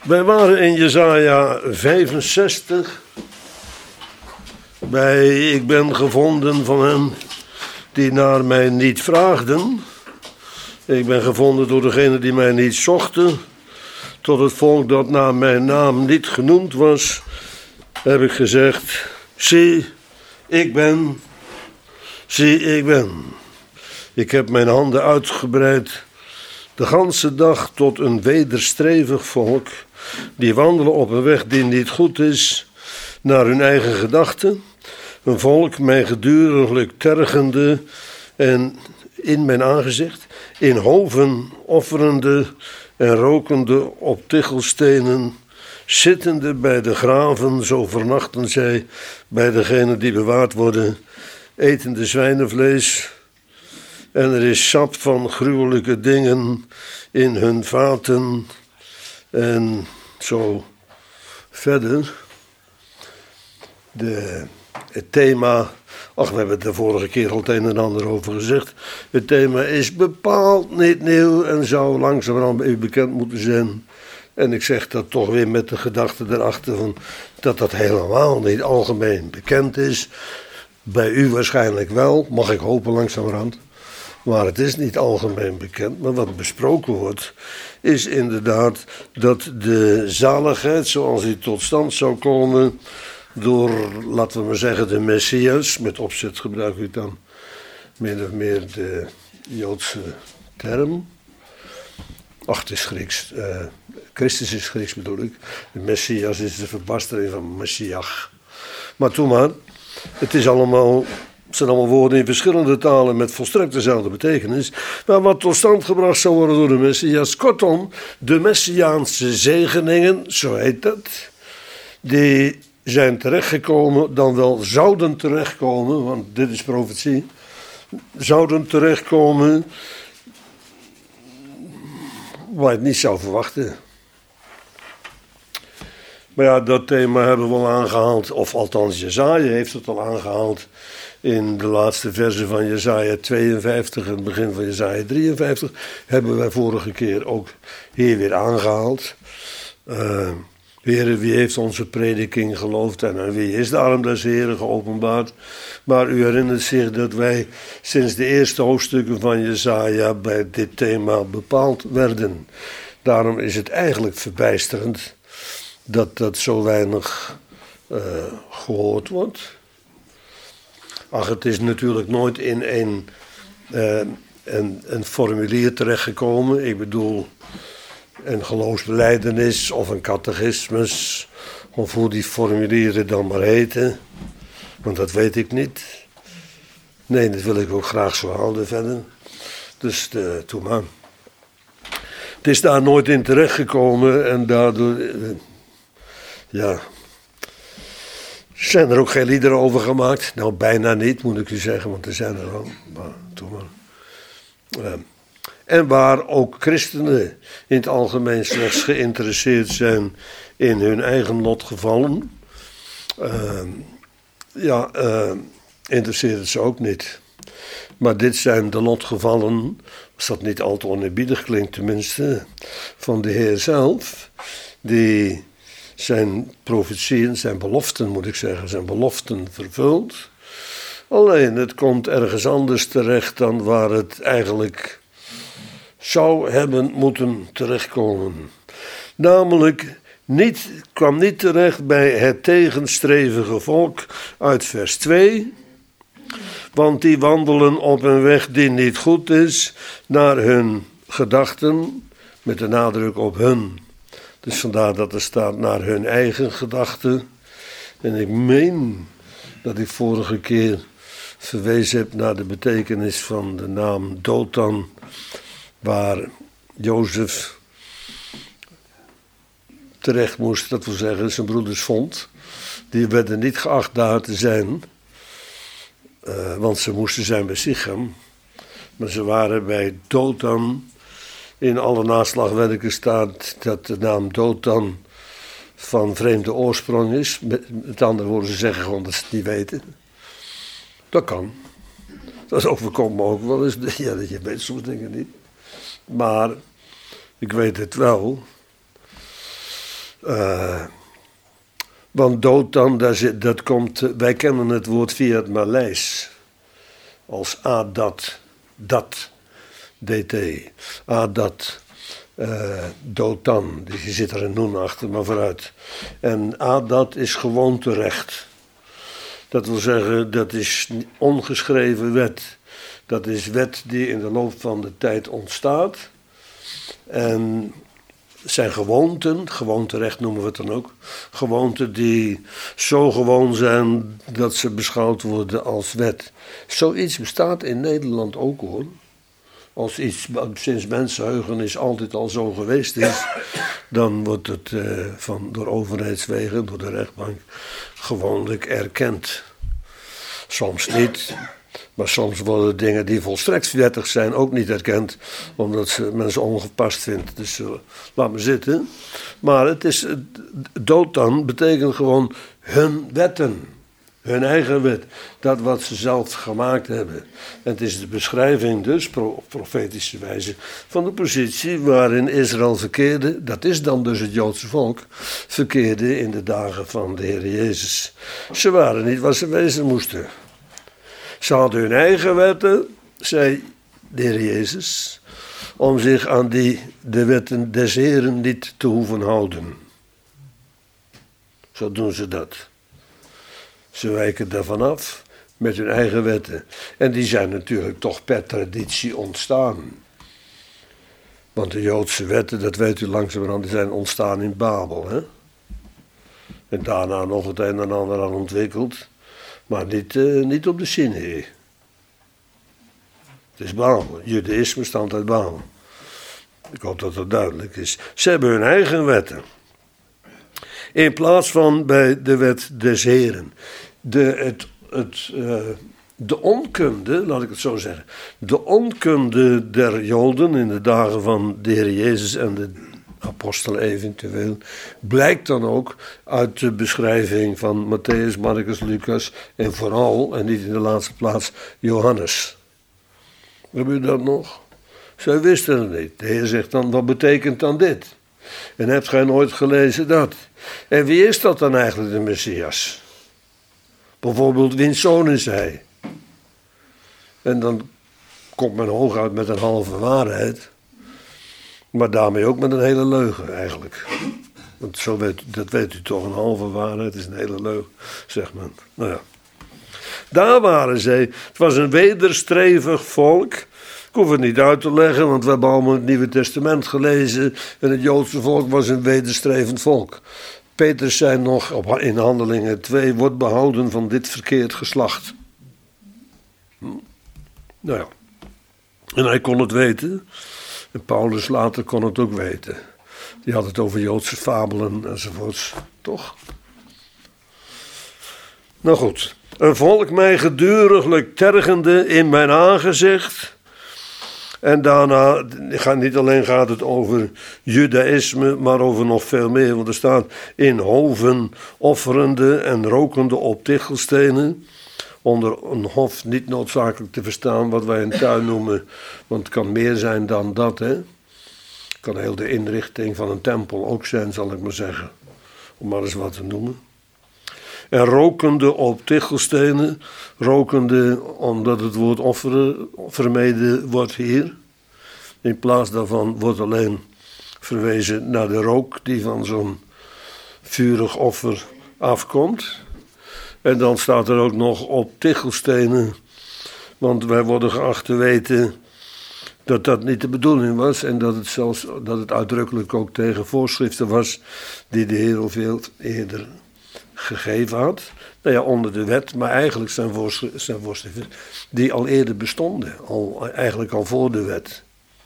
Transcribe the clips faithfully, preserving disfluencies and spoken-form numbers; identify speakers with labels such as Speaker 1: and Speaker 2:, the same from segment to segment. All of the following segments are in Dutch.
Speaker 1: Wij waren in Jesaja vijfenzestig bij ik ben gevonden van hen die naar mij niet vraagden. Ik ben gevonden door degenen die mij niet zochten. Tot het volk dat naar mijn naam niet genoemd was, heb ik gezegd, zie, ik ben, zie, ik ben. Ik heb mijn handen uitgebreid de ganse dag tot een wederstrevig volk, die wandelen op een weg die niet goed is, naar hun eigen gedachten. Een volk mij geduriglijk tergende en in mijn aangezicht, in hoven offerende en rokende op tichelstenen, zittende bij de graven, zo vernachten zij bij degenen die bewaard worden, etende zwijnenvlees. En er is sap van gruwelijke dingen in hun vaten en zo verder. De, het thema, ach, we hebben het de vorige keer al het een en ander over gezegd. Het thema is bepaald niet nieuw en zou langzamerhand bij u bekend moeten zijn. En ik zeg dat toch weer met de gedachte erachter van dat dat helemaal niet algemeen bekend is. Bij u waarschijnlijk wel, mag ik hopen langzamerhand. Maar het is niet algemeen bekend. Maar wat besproken wordt, is inderdaad dat de zaligheid, zoals die tot stand zou komen door, laten we maar zeggen, de Messias. Met opzet gebruik ik dan min of meer de Joodse term. Ach, het is Grieks. Uh, Christus is Grieks bedoel ik. De Messias is de verbastering van Messiach. Maar toen maar, het is allemaal... Het zijn allemaal woorden in verschillende talen met volstrekt dezelfde betekenis. Maar wat tot stand gebracht zou worden door de Messias. Kortom, de Messiaanse zegeningen, zo heet dat, die zijn terechtgekomen, dan wel zouden terechtkomen, want dit is profetie, zouden terechtkomen waar je het niet zou verwachten. Maar ja, dat thema hebben we al aangehaald, of althans Jesaja heeft het al aangehaald in de laatste verse van Jesaja tweeënvijftig en het begin van Jesaja drieënvijftig. Hebben wij vorige keer ook hier weer aangehaald. Uh, Heere, wie heeft onze prediking geloofd en aan wie is de arm des Heeren geopenbaard? Maar u herinnert zich dat wij sinds de eerste hoofdstukken van Jesaja bij dit thema bepaald werden. Daarom is het eigenlijk verbijsterend dat dat zo weinig uh, gehoord wordt. Ach, het is natuurlijk nooit in een, uh, een, een formulier terechtgekomen. Ik bedoel, een geloofsbelijdenis of een catechismus, of hoe die formulieren dan maar heten. Want dat weet ik niet. Nee, dat wil ik ook graag zo houden verder. Dus de, toe maar. Het is daar nooit in terechtgekomen en daardoor, uh, ja... Zijn er ook geen liederen over gemaakt? Nou, bijna niet, moet ik u zeggen, want er zijn er wel. Maar, toch maar. Uh, en waar ook christenen in het algemeen slechts geïnteresseerd zijn in hun eigen lotgevallen. Uh, ja, uh, interesseert het ze ook niet. Maar dit zijn de lotgevallen, als dat niet al te oneerbiedig klinkt tenminste, van de Heer zelf, die zijn profetieën, zijn beloften moet ik zeggen, zijn beloften vervult. Alleen het komt ergens anders terecht dan waar het eigenlijk zou hebben moeten terechtkomen. Namelijk, niet, kwam niet terecht bij het tegenstrevige volk uit vers twee. Want die wandelen op een weg die niet goed is, naar hun gedachten, met de nadruk op hun. Dus vandaar dat er staat naar hun eigen gedachten. En ik meen dat ik vorige keer verwezen heb naar de betekenis van de naam Dothan, waar Jozef terecht moest, dat wil zeggen zijn broeders vond. Die werden niet geacht daar te zijn, uh, want ze moesten zijn bij Sichem. Maar ze waren bij Dothan. In alle naslagwerken staat dat de naam Dothan van vreemde oorsprong is. Met andere woorden, ze zeggen gewoon dat ze het niet weten. Dat kan. Dat overkomt me ook wel eens. Ja, je weet soms dingen niet. Maar ik weet het wel. Uh, want Dotan, dat, zit, dat komt, wij kennen het woord via het Maleis. Als Adat, dat, dt. Adat, uh, Dotan, dus je zit er een noen achter, maar vooruit. En Adat is gewoonterecht. Dat wil zeggen, dat is ongeschreven wet. Dat is wet die in de loop van de tijd ontstaat. En zijn gewoonten, gewoonterecht noemen we het dan ook. Gewoonten die zo gewoon zijn dat ze beschouwd worden als wet. Zoiets bestaat in Nederland ook hoor. Als iets sinds mensenheugenis altijd al zo geweest is, dan wordt het uh, van, door overheidswegen, door de rechtbank, gewoonlijk erkend. Soms niet, maar soms worden dingen die volstrekt wettig zijn ook niet erkend, omdat ze mensen ongepast vindt. Dus uh, laat me zitten. Maar het is, uh, Dotan betekent gewoon hun wetten. Hun eigen wet, dat wat ze zelf gemaakt hebben. En het is de beschrijving dus, op profetische wijze, van de positie waarin Israël verkeerde, dat is dan dus het Joodse volk, verkeerde in de dagen van de Heer Jezus. Ze waren niet wat ze wezen moesten. Ze hadden hun eigen wetten, zei de Heer Jezus, om zich aan die, de wetten des Heren niet te hoeven houden. Zo doen ze dat. Ze wijken daarvan af met hun eigen wetten. En die zijn natuurlijk toch per traditie ontstaan. Want de Joodse wetten, dat weet u langzamerhand, die zijn ontstaan in Babel. Hè? En daarna nog het een en ander aan ontwikkeld. Maar niet, uh, niet op de Sinai. Het is Babel. Judaïsme stamt uit Babel. Ik hoop dat dat duidelijk is. Ze hebben hun eigen wetten. In plaats van bij de wet des Heren. De, het, het, uh, de onkunde, laat ik het zo zeggen. De onkunde der Joden in de dagen van de Heer Jezus en de apostelen eventueel, blijkt dan ook uit de beschrijving van Matthäus, Marcus, Lucas en vooral, en niet in de laatste plaats, Johannes. Hebben jullie dat nog? Zij wisten het niet. De Heer zegt dan, wat betekent dan dit? En hebt gij nooit gelezen dat? En wie is dat dan eigenlijk, de Messias? Bijvoorbeeld, wiens zoon is hij? En dan komt men hooguit met een halve waarheid. Maar daarmee ook met een hele leugen eigenlijk. Want zo weet, dat weet u toch, een halve waarheid is een hele leugen, zegt men. Nou ja. Daar waren zij. Het was een wederstrevig volk. Ik hoef het niet uit te leggen, want we hebben allemaal het Nieuwe Testament gelezen. En het Joodse volk was een wederstrevend volk. Petrus zei nog in Handelingen twee, wordt behouden van dit verkeerd geslacht. Hm. Nou ja. En hij kon het weten. En Paulus later kon het ook weten. Die had het over Joodse fabelen enzovoorts. Toch? Nou goed. Een volk mij geduriglijk tergende in mijn aangezicht. En daarna, niet alleen gaat het over judaïsme, maar over nog veel meer. Want er staat in hoven offerende en rokende op tichelstenen. Onder een hof niet noodzakelijk te verstaan wat wij een tuin noemen. Want het kan meer zijn dan dat. Hè? Het kan heel de inrichting van een tempel ook zijn, zal ik maar zeggen. Om maar eens wat te noemen. En rokende op tichelstenen. Rokende omdat het woord offeren vermeden wordt hier. In plaats daarvan wordt alleen verwezen naar de rook die van zo'n vurig offer afkomt. En dan staat er ook nog op tichelstenen. Want wij worden geacht te weten dat dat niet de bedoeling was. En dat het zelfs dat het uitdrukkelijk ook tegen voorschriften was die de Heer al veel eerder gegeven had. Nou ja, onder de wet, maar eigenlijk zijn voorschriften die al eerder bestonden. Al, eigenlijk al voor de wet.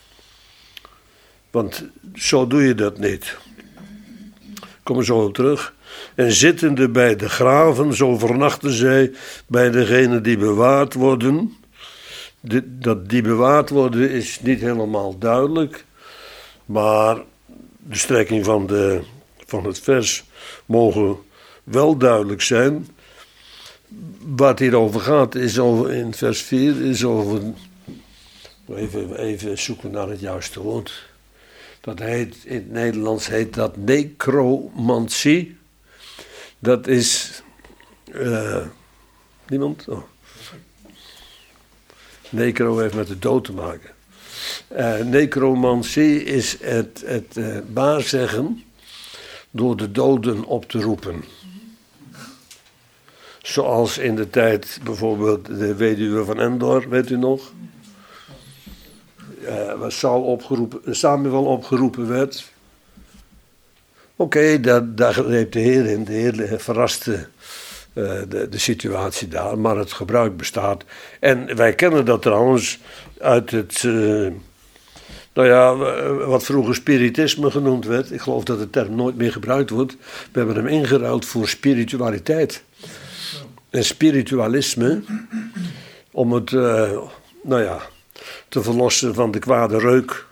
Speaker 1: Want zo doe je dat niet. Ik kom er zo op terug. En zittende bij de graven, zo vernachten zij bij degenen die bewaard worden. De, dat die bewaard worden is niet helemaal duidelijk. Maar de strekking van, de, van het vers mogen wel duidelijk zijn. Waar het hier over gaat is over, in vers vier is over. Even, even zoeken naar het juiste woord. Dat heet, in het Nederlands heet dat necromantie. Dat is... Uh, niemand? Oh. Necro heeft met de dood te maken. Uh, necromantie is het, het uh, waarzeggen door de doden op te roepen. Zoals in de tijd bijvoorbeeld de weduwe van Endor, weet u nog? Uh, waar Saul opgeroepen, Samuel opgeroepen werd. Oké, okay, daar, daar greep de Heer in. De Heer verraste uh, de, de situatie daar, maar het gebruik bestaat. En wij kennen dat trouwens uit het, uh, nou ja, wat vroeger spiritisme genoemd werd. Ik geloof dat de term nooit meer gebruikt wordt. We hebben hem ingeruild voor spiritualiteit. En spiritualisme, om het, uh, nou ja, te verlossen van de kwade reuk.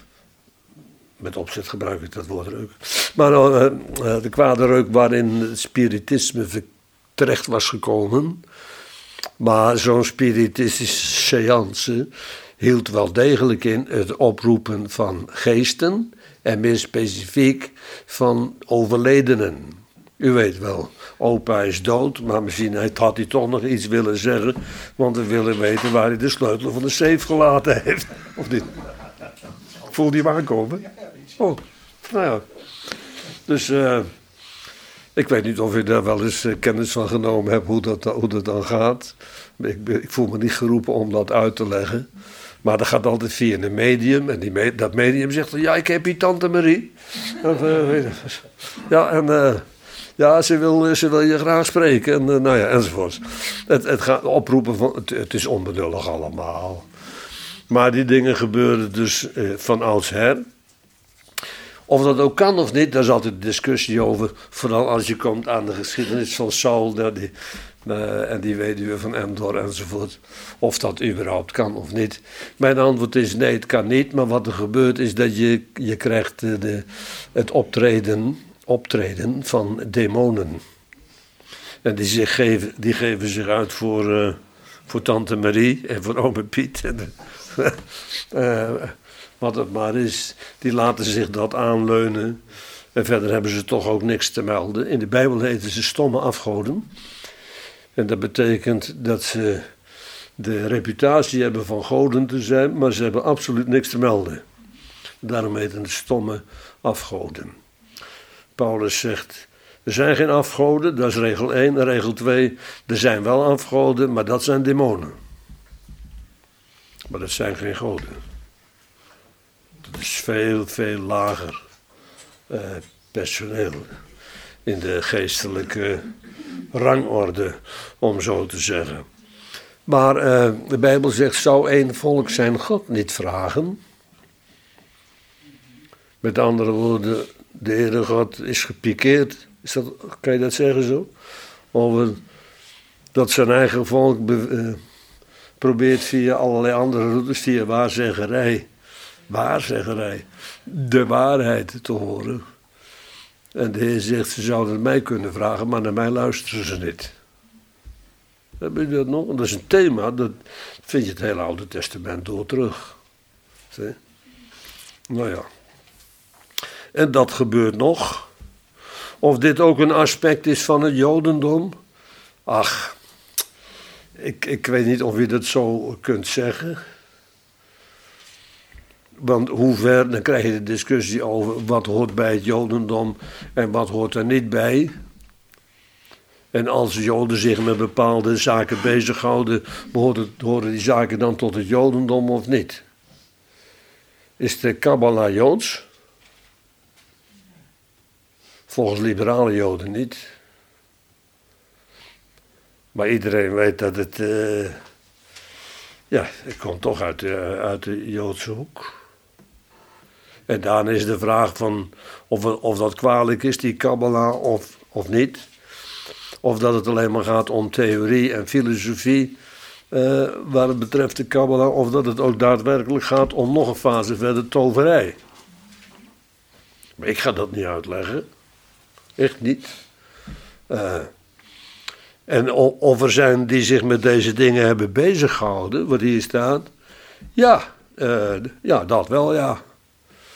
Speaker 1: Met opzet gebruik ik dat woord reuk. Maar uh, uh, de kwade reuk waarin het spiritisme terecht was gekomen. Maar zo'n spiritistische seance hield wel degelijk in het oproepen van geesten. En meer specifiek van overledenen. U weet wel, opa is dood, maar misschien had hij toch nog iets willen zeggen. Want we willen weten waar hij de sleutel van de safe gelaten heeft. Of niet? Voel die hem aankomen? Oh, nou ja. Dus uh, ik weet niet of je daar wel eens uh, kennis van genomen hebt hoe dat, hoe dat dan gaat. Ik, ik voel me niet geroepen om dat uit te leggen. Maar dat gaat altijd via een medium. En die me, dat medium zegt, ja, ik heb hier tante Marie. En, uh, ja, en... Uh, Ja, ze wil, ze wil je graag spreken. En, uh, nou ja, enzovoort. Het, het gaat oproepen van... Het, het is onbenullig allemaal. Maar die dingen gebeuren dus uh, van oudsher. Of dat ook kan of niet, daar is altijd discussie over. Vooral als je komt aan de geschiedenis van Saul nou, die, uh, en die weduwe van Endor enzovoort. Of dat überhaupt kan of niet. Mijn antwoord is nee, het kan niet. Maar wat er gebeurt is dat je, je krijgt uh, de, het optreden... optreden van demonen. En die, zich geven, die geven zich uit voor, uh, voor tante Marie en voor ome Piet. En, uh, wat het maar is, die laten zich dat aanleunen. En verder hebben ze toch ook niks te melden. In de Bijbel heten ze stomme afgoden. En dat betekent dat ze de reputatie hebben van goden te zijn, maar ze hebben absoluut niks te melden. Daarom heten het stomme afgoden. Paulus zegt, er zijn geen afgoden, dat is regel één. En regel twee, er zijn wel afgoden, maar dat zijn demonen. Maar dat zijn geen goden. Dat is veel, veel lager uh, personeel in de geestelijke rangorde, om zo te zeggen. Maar uh, de Bijbel zegt, zou één volk zijn God niet vragen? Met andere woorden... De Heere God is gepikeerd, is dat, kan je dat zeggen zo? Over dat zijn eigen volk be, uh, probeert via allerlei andere routes, via waarzeggerij, waarzeggerij, de waarheid te horen. En de Heer zegt, ze zouden het mij kunnen vragen, maar naar mij luisteren ze niet. Heb je dat nog? Dat is een thema, dat vind je het hele Oude Testament door terug. Zie? Nou ja. En dat gebeurt nog. Of dit ook een aspect is van het Jodendom? Ach, ik, ik weet niet of je dat zo kunt zeggen. Want hoe ver, dan krijg je de discussie over wat hoort bij het Jodendom en wat hoort er niet bij. En als Joden zich met bepaalde zaken bezighouden, horen die zaken dan tot het Jodendom of niet? Is de Kabbala Joods? Volgens liberale Joden niet. Maar iedereen weet dat het... Uh, ja, het komt toch uit de, uit de Joodse hoek. En daarna is de vraag van of, of dat kwalijk is, die Kabbala, of, of niet. Of dat het alleen maar gaat om theorie en filosofie, uh, waar het betreft de Kabbala. Of dat het ook daadwerkelijk gaat om nog een fase verder toverij. Maar ik ga dat niet uitleggen. Echt niet. Uh, en of er zijn die zich met deze dingen hebben bezig gehouden, wat hier staat. Ja, uh, ja, dat wel, ja.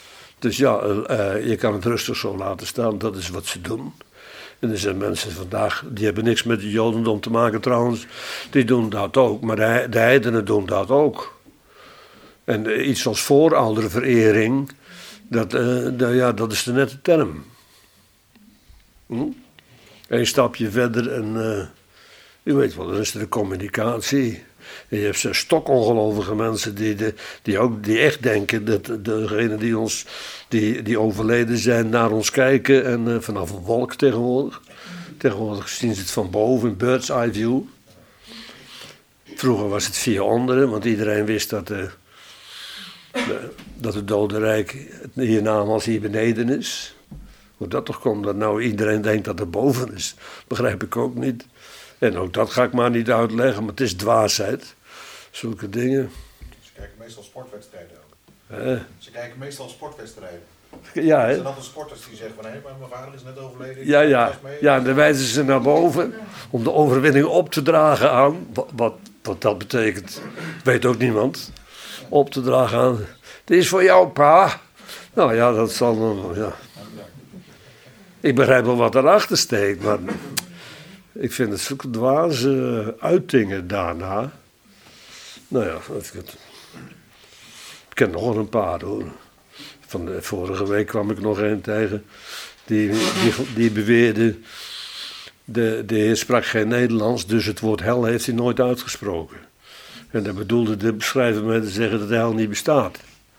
Speaker 1: Dus ja, uh, je kan het rustig zo laten staan, dat is wat ze doen. En er zijn mensen vandaag, die hebben niks met het Jodendom te maken trouwens, die doen dat ook. Maar de, de heidenen doen dat ook. En uh, iets als voorouderverering, dat, uh, de, ja, dat is de nette term. Hm? Een stapje verder en uh, je weet wel, dan is er de communicatie. En je hebt zo'n stokongelovige mensen die, de, die, ook, die echt denken dat degenen die, ons, die, die overleden zijn naar ons kijken. En uh, vanaf een wolk tegenwoordig. Tegenwoordig zien ze het van boven, een bird's eye view. Vroeger was het via onderen, want iedereen wist dat, uh, de, dat het dodenrijk hiernamaals hier beneden is. Hoe dat toch komt, dat nou iedereen denkt dat het boven is, begrijp ik ook niet. En ook dat ga ik maar niet uitleggen, maar het is dwaasheid. Zulke dingen.
Speaker 2: Ze kijken meestal sportwedstrijden ook.
Speaker 1: Eh.
Speaker 2: Ze kijken meestal sportwedstrijden.
Speaker 1: Ja, hè?
Speaker 2: Er zijn altijd sporters die zeggen van hé, maar mijn vader is net overleden.
Speaker 1: Ja, ja. Ja, en dan wijzen ze naar boven om de overwinning op te dragen aan. Wat, wat, wat dat betekent, weet ook niemand. Op te dragen aan. Dit is voor jou, pa. Nou ja, dat zal dan. Ja. Ik begrijp wel wat erachter steekt, maar. Ik vind het zulke dwaze uitingen daarna. Nou ja, ik ken nog wel een paar hoor. Van de, vorige week kwam ik nog een tegen. Die, die, die beweerde. De, de heer sprak geen Nederlands, dus het woord hel heeft hij nooit uitgesproken. En daar bedoelde de beschrijver mee te zeggen dat de hel niet bestaat.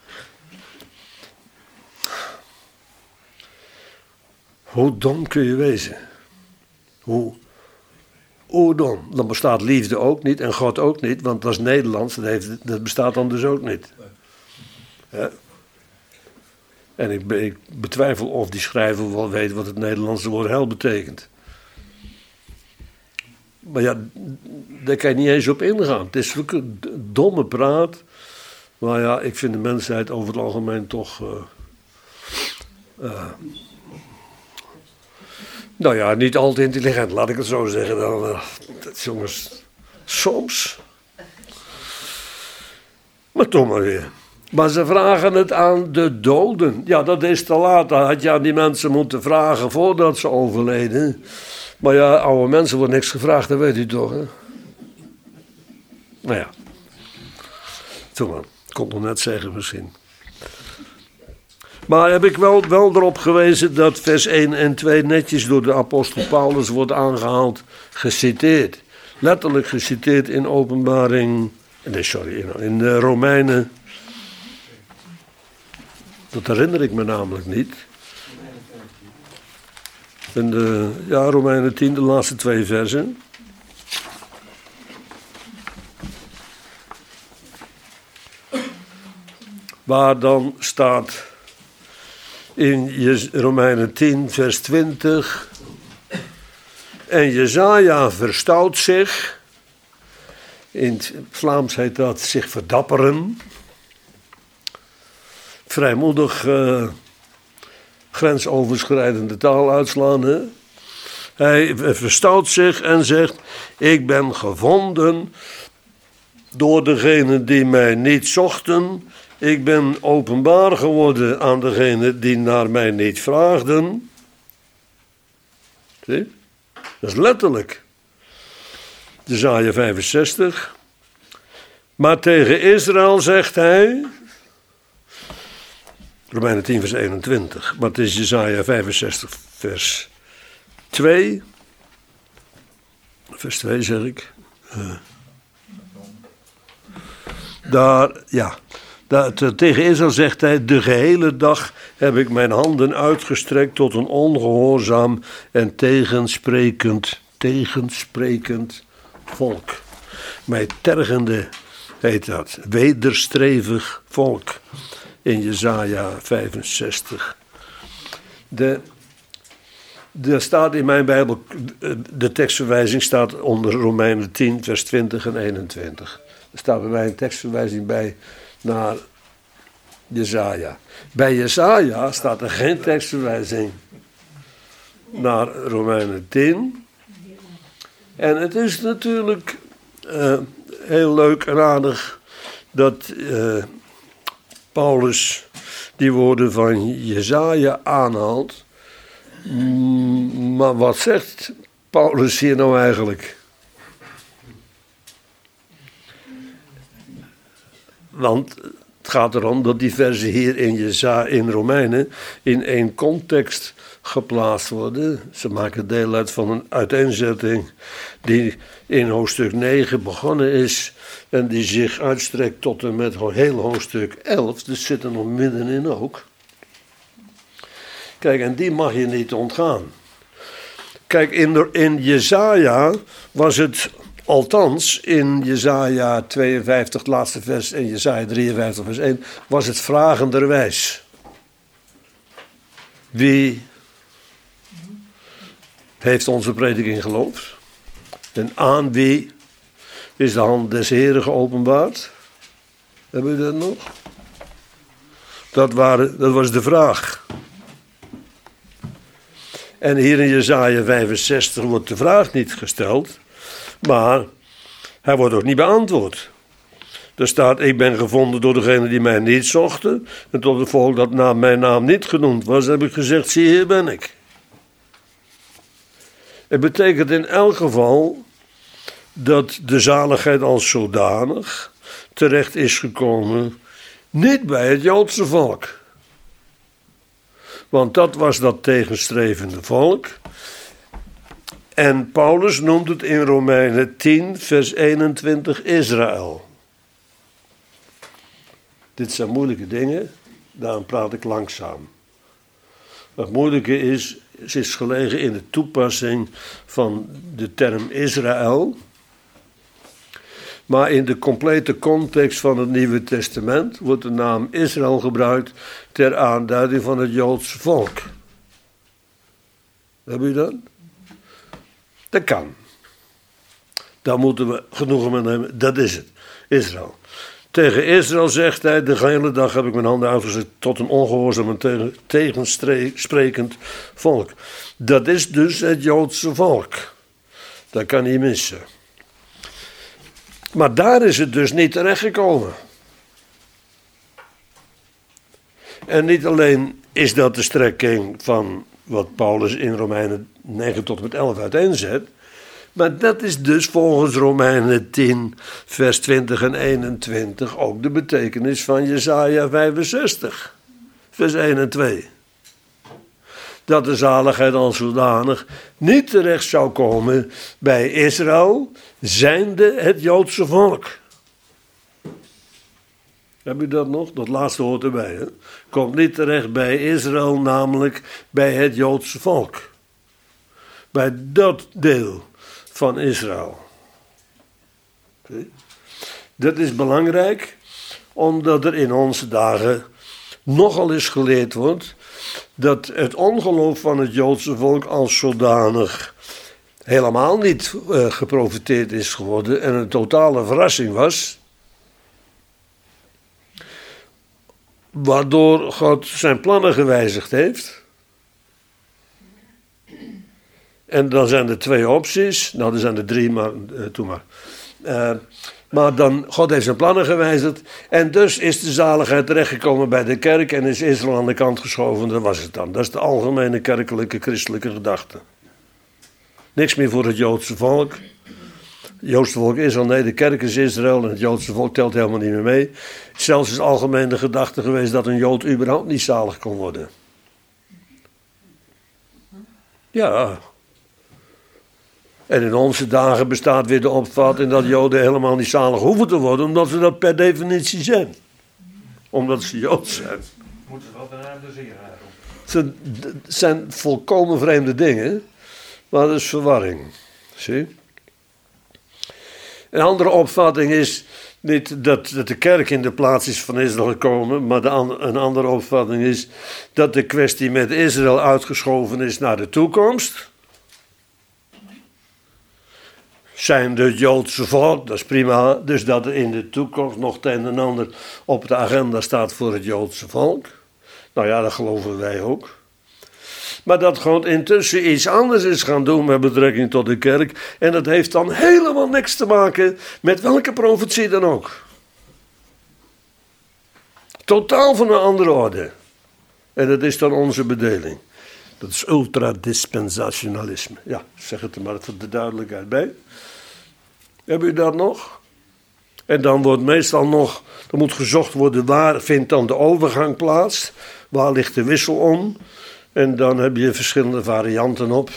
Speaker 1: Hoe dom kun je wezen? Hoe. Hoe dan? Dan bestaat liefde ook niet en God ook niet, want dat is Nederlands, dat, heeft, dat bestaat dan dus ook niet. Ja. En ik, ik betwijfel of die schrijver wel weet wat het Nederlandse woord hel betekent. Maar ja, daar kan je niet eens op ingaan. Het is zulke domme praat. Maar ja, ik vind de mensheid over het algemeen toch. Uh, uh, Nou ja, niet al te intelligent, laat ik het zo zeggen. Dan, uh, dat, jongens, soms. Maar toch maar weer. Maar ze vragen het aan de doden. Ja, dat is te laat. Dat had je aan die mensen moeten vragen voordat ze overleden. Maar ja, oude mensen wordt niks gevraagd, dat weet u toch, hè? Nou ja. Toen maar, ik kon nog net zeggen misschien. Maar heb ik wel, wel erop gewezen dat vers één en twee netjes door de apostel Paulus wordt aangehaald, geciteerd. Letterlijk geciteerd in Openbaring, nee sorry, in, in de Romeinen. Dat herinner ik me namelijk niet. In de, ja, Romeinen tien, de laatste twee versen. Waar dan staat in Romeinen tien, vers twintig. En Jesaja verstout zich. In het Vlaams heet dat zich verdapperen. Vrijmoedig uh, grensoverschrijdende taal uitslaan. Hè? Hij verstout zich en zegt: ik ben gevonden door degenen die mij niet zochten. Ik ben openbaar geworden aan degenen die naar mij niet vraagden. Zie? Dat is letterlijk. Jesaja vijfenzestig. Maar tegen Israël zegt hij. Romeinen tien vers eenentwintig. Maar het is Jesaja vijfenzestig vers twee. Vers twee zeg ik. Uh. Daar, ja. Dat, tegen Israël zegt hij: de gehele dag heb ik mijn handen uitgestrekt tot een ongehoorzaam en tegensprekend, tegensprekend volk. Mij tergende, heet dat, wederstrevig volk. In Jesaja vijfenzestig. De, er staat in mijn Bijbel, de tekstverwijzing staat onder Romeinen tien, vers twintig en eenentwintig. Er staat bij mij een tekstverwijzing bij naar Jesaja. Bij Jesaja staat er geen tekstverwijzing naar Romeinen tien. En het is natuurlijk uh, heel leuk en aardig dat uh, Paulus die woorden van Jesaja aanhaalt. Maar wat zegt Paulus hier nou eigenlijk? Want het gaat erom dat die versen hier in Jesaja, in Romeinen, in één context geplaatst worden. Ze maken deel uit van een uiteenzetting die in hoofdstuk negen begonnen is en die zich uitstrekt tot en met heel hoofdstuk elf. Dus zit er nog middenin ook. Kijk, en die mag je niet ontgaan. Kijk, in, in Jesaja was het, althans in Jesaja tweeënvijftig, het laatste vers, en Jesaja drieënvijftig, vers één, was het vragenderwijs. Wie heeft onze prediking geloofd? En aan wie is de hand des Heren geopenbaard? Hebben we dat nog? Dat, waren, dat was de vraag. En hier in Jesaja vijfenzestig wordt de vraag niet gesteld, maar hij wordt ook niet beantwoord. Er staat, ik ben gevonden door degene die mij niet zochten, en tot het volk dat naam mijn naam niet genoemd was, heb ik gezegd, zie hier ben ik. Het betekent in elk geval dat de zaligheid als zodanig terecht is gekomen, niet bij het Joodse volk. Want dat was dat tegenstrevende volk. En Paulus noemt het in Romeinen tien, vers eenentwintig, Israël. Dit zijn moeilijke dingen, daarom praat ik langzaam. Het moeilijke is, het is gelegen in de toepassing van de term Israël. Maar in de complete context van het Nieuwe Testament wordt de naam Israël gebruikt ter aanduiding van het Joodse volk. Heb je dat? Dat kan. Daar moeten we genoegen mee nemen. Dat is het. Israël. Tegen Israël zegt hij, de hele dag heb ik mijn handen uitgezet tot een ongehoorzaam en tegen, tegensprekend volk. Dat is dus het Joodse volk. Dat kan niet missen. Maar daar is het dus niet terechtgekomen. En niet alleen is dat de strekking van wat Paulus in Romeinen negen tot en met elf uiteenzet, maar dat is dus volgens Romeinen tien, vers twintig en eenentwintig ook de betekenis van Jesaja vijfenzestig, vers één en twee. Dat de zaligheid als zodanig niet terecht zou komen bij Israël, zijnde het Joodse volk. Heb je dat nog? Dat laatste hoort erbij. Hè? Komt niet terecht bij Israël, namelijk bij het Joodse volk. Bij dat deel van Israël. Okay. Dat is belangrijk, omdat er in onze dagen nogal eens geleerd wordt dat het ongeloof van het Joodse volk als zodanig helemaal niet uh, geprofiteerd is geworden en een totale verrassing was, waardoor God zijn plannen gewijzigd heeft. En dan zijn er twee opties, nou er zijn er drie, maar uh, doe maar. Uh, Maar dan, God heeft zijn plannen gewijzigd. En dus is de zaligheid terechtgekomen bij de kerk en is Israël aan de kant geschoven. Dat was het dan. Dat is de algemene kerkelijke christelijke gedachte. Niks meer voor het Joodse volk. Het Joodse volk is al, nee, de kerk is Israël en het Joodse volk telt helemaal niet meer mee. Zelfs is algemeen de gedachte geweest dat een Jood überhaupt niet zalig kon worden. Ja. En in onze dagen bestaat weer de opvatting dat Joden helemaal niet zalig hoeven te worden, omdat ze dat per definitie zijn. Omdat ze Jood zijn.
Speaker 2: Moeten ze wel de naam de zeer
Speaker 1: Het zijn volkomen vreemde dingen, maar dat is verwarring. Zie? Een andere opvatting is niet dat, dat de kerk in de plaats is van Israël gekomen, maar de an, een andere opvatting is dat de kwestie met Israël uitgeschoven is naar de toekomst. Zijn het Joodse volk, dat is prima, dus dat er in de toekomst nog het een en ander op de agenda staat voor het Joodse volk. Nou ja, dat geloven wij ook. Maar dat God intussen iets anders is gaan doen met betrekking tot de kerk. En dat heeft dan helemaal niks te maken met welke profetie dan ook. Totaal van een andere orde. En dat is dan onze bedeling. Dat is ultradispensationalisme. Ja, zeg het er maar voor de duidelijkheid bij. Hebben u dat nog? En dan wordt meestal nog, er moet gezocht worden waar vindt dan de overgang plaats. Waar ligt de wissel om? En dan heb je verschillende varianten op.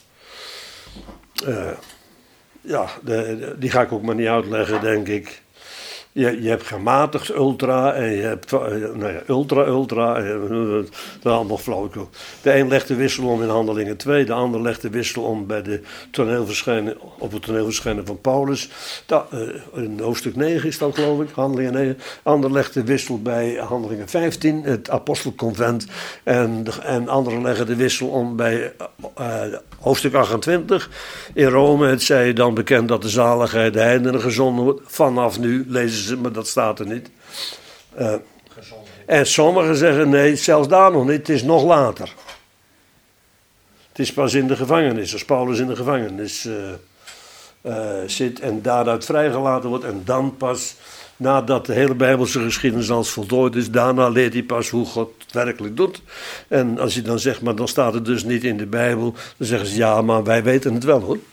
Speaker 1: Uh, ja, de, de, die ga ik ook maar niet uitleggen, denk ik. Je, je hebt gematigd ultra en je hebt uh, nou ja, ultra ultra. Uh, dat is allemaal flauwekul. De een legt de wissel om in Handelingen twee. De ander legt de wissel om bij de toneelverschijnen, op het toneelverschijnen van Paulus. Da, uh, in hoofdstuk negen is dat, geloof ik, Handelingen negen. De ander legt de wissel bij Handelingen vijftien, het apostelconvent. En de en anderen leggen de wissel om bij uh, hoofdstuk achtentwintig. In Rome, het zij dan bekend dat de zaligheid de heidenen gezonden wordt. Vanaf nu lezen ze, maar dat staat er niet. Uh, en sommigen zeggen nee, zelfs daar nog niet, het is nog later. Het is pas in de gevangenis, als Paulus in de gevangenis uh, uh, zit en daaruit vrijgelaten wordt. En dan pas, nadat de hele Bijbelse geschiedenis als voltooid is, daarna leert hij pas hoe God het werkelijk doet. En als je dan zegt, maar dan staat het dus niet in de Bijbel, dan zeggen ze ja, maar wij weten het wel hoor.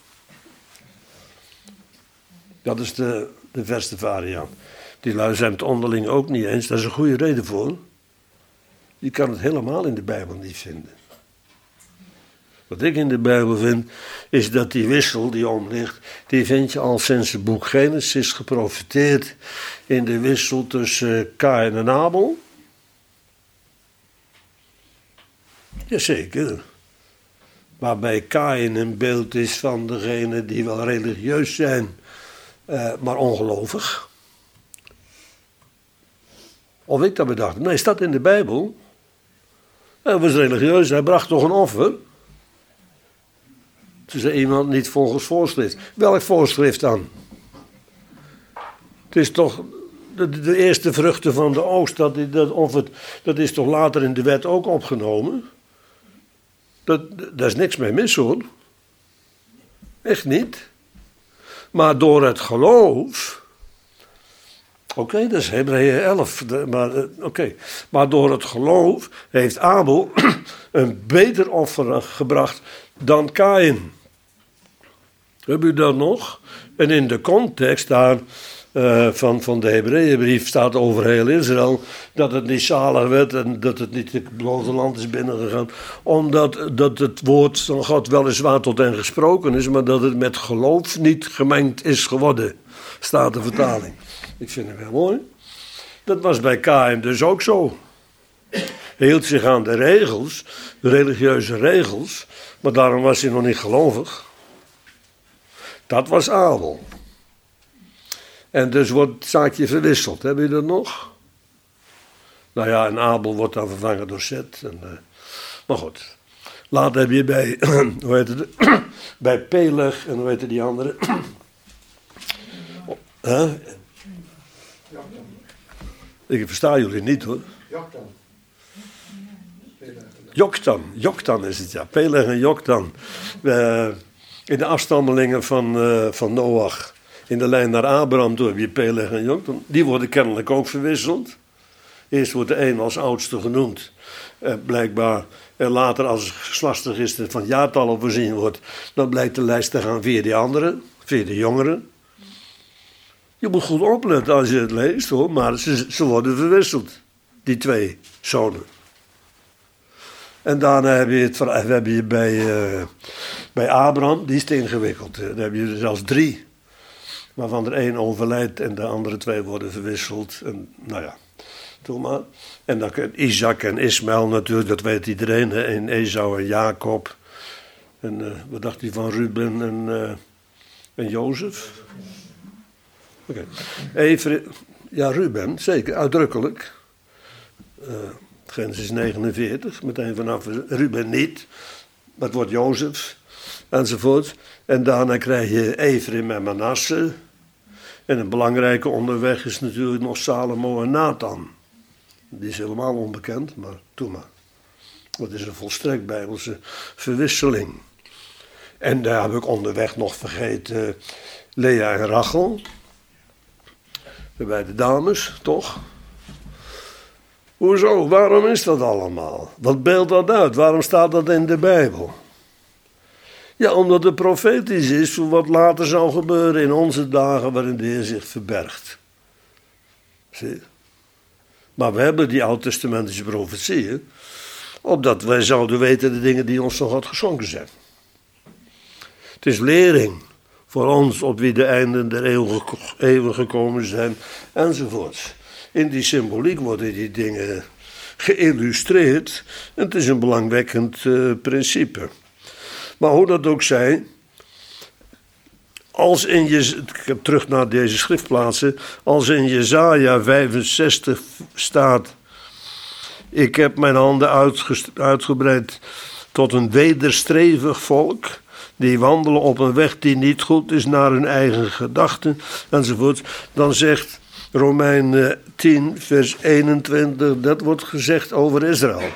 Speaker 1: Dat is de, de verste variant. Die lui zijn het onderling ook niet eens. Daar is een goede reden voor. Je kan het helemaal in de Bijbel niet vinden. Wat ik in de Bijbel vind, is dat die wissel die om ligt, die vind je al sinds het boek Genesis geprofiteerd in de wissel tussen Kaïn en Abel. Jazeker. Waarbij Kaïn een beeld is van degenen die wel religieus zijn, uh, maar ongelovig. Of ik dat bedacht. Nee, staat in de Bijbel. Hij was religieus, hij bracht toch een offer. Toen zei iemand niet volgens voorschrift. Welk voorschrift dan? Het is toch de, de eerste vruchten van de oogst, dat, dat, of het, dat is toch later in de wet ook opgenomen? Dat, daar is niks mee mis hoor. Echt niet. Maar door het geloof. Oké, okay, dat is Hebreeën elf. Maar, uh, okay. maar door het geloof heeft Abel een beter offer gebracht dan Kaïn. Heb u dat nog? En in de context daar uh, van, van de Hebreeënbrief staat over heel Israël dat het niet zalig werd en dat het niet het beloofde land is binnengegaan. Omdat dat het woord van God weliswaar tot hen gesproken is, maar dat het met geloof niet gemengd is geworden. Staat de vertaling. Ik vind het wel mooi. Dat was bij Kaïn dus ook zo. Hij hield zich aan de regels, de religieuze regels, maar daarom was hij nog niet gelovig. Dat was Abel. En dus wordt het zaakje verwisseld. Heb je dat nog? Nou ja, en Abel wordt dan vervangen door Zet. En, uh, maar goed. Later heb je bij, hoe heet het, bij Peleg en hoe heet het die andere? huh? Ik versta jullie niet hoor.
Speaker 3: Joktan.
Speaker 1: Joktan, Joktan is het ja. Peleg en Joktan. Uh, in de afstammelingen van, uh, van Noach. In de lijn naar Abraham, toen heb je Peleg en Joktan. Die worden kennelijk ook verwisseld. Eerst wordt de een als oudste genoemd. Uh, blijkbaar. En later als het geslachtsregister van jaartallen voorzien wordt. Dan blijkt de lijst te gaan via die anderen. Via de jongeren. Je moet goed opletten als je het leest hoor. Maar ze, ze worden verwisseld. Die twee zonen. En daarna heb je het heb je bij, uh, bij Abraham, die is te ingewikkeld. Dan heb je er zelfs drie. Waarvan er één overlijdt en de andere twee worden verwisseld. En, nou ja, doe maar. En dan Isaac en Ismaël natuurlijk, dat weet iedereen. Hè? En Esau en Jacob. En uh, wat dacht hij van Ruben en, uh, en Jozef? Oké. Okay. Ja, Ruben, zeker, uitdrukkelijk. Uh, Genesis negenenveertig, meteen vanaf Ruben niet. Maar het wordt Jozef, enzovoort. En daarna krijg je Ephraim en Manasse. En een belangrijke onderweg is natuurlijk nog Salomo en Nathan. Die is helemaal onbekend, maar doe maar. Dat is een volstrekt bijbelse verwisseling. En daar heb ik onderweg nog vergeten uh, Lea en Rachel. Bij de dames, toch? Hoezo? Waarom is dat allemaal? Wat beeldt dat uit? Waarom staat dat in de Bijbel? Ja, omdat het profetisch is voor wat later zal gebeuren in onze dagen waarin de Heer zich verbergt. Zie? Maar we hebben die oud-testamentische profetieën, opdat wij zouden weten de dingen die ons van God geschonken zijn. Het is lering voor ons op wie de einden der eeuwen gekomen zijn, enzovoorts. In die symboliek worden die dingen geïllustreerd en het is een belangwekkend uh, principe. Maar hoe dat ook zij, als in je, terug naar deze schriftplaatsen, als in Jesaja vijfenzestig staat, ik heb mijn handen uitgebreid tot een wederstrevig volk, die wandelen op een weg die niet goed is naar hun eigen gedachten, enzovoort, dan zegt Romeinen tien, vers eenentwintig, dat wordt gezegd over Israël.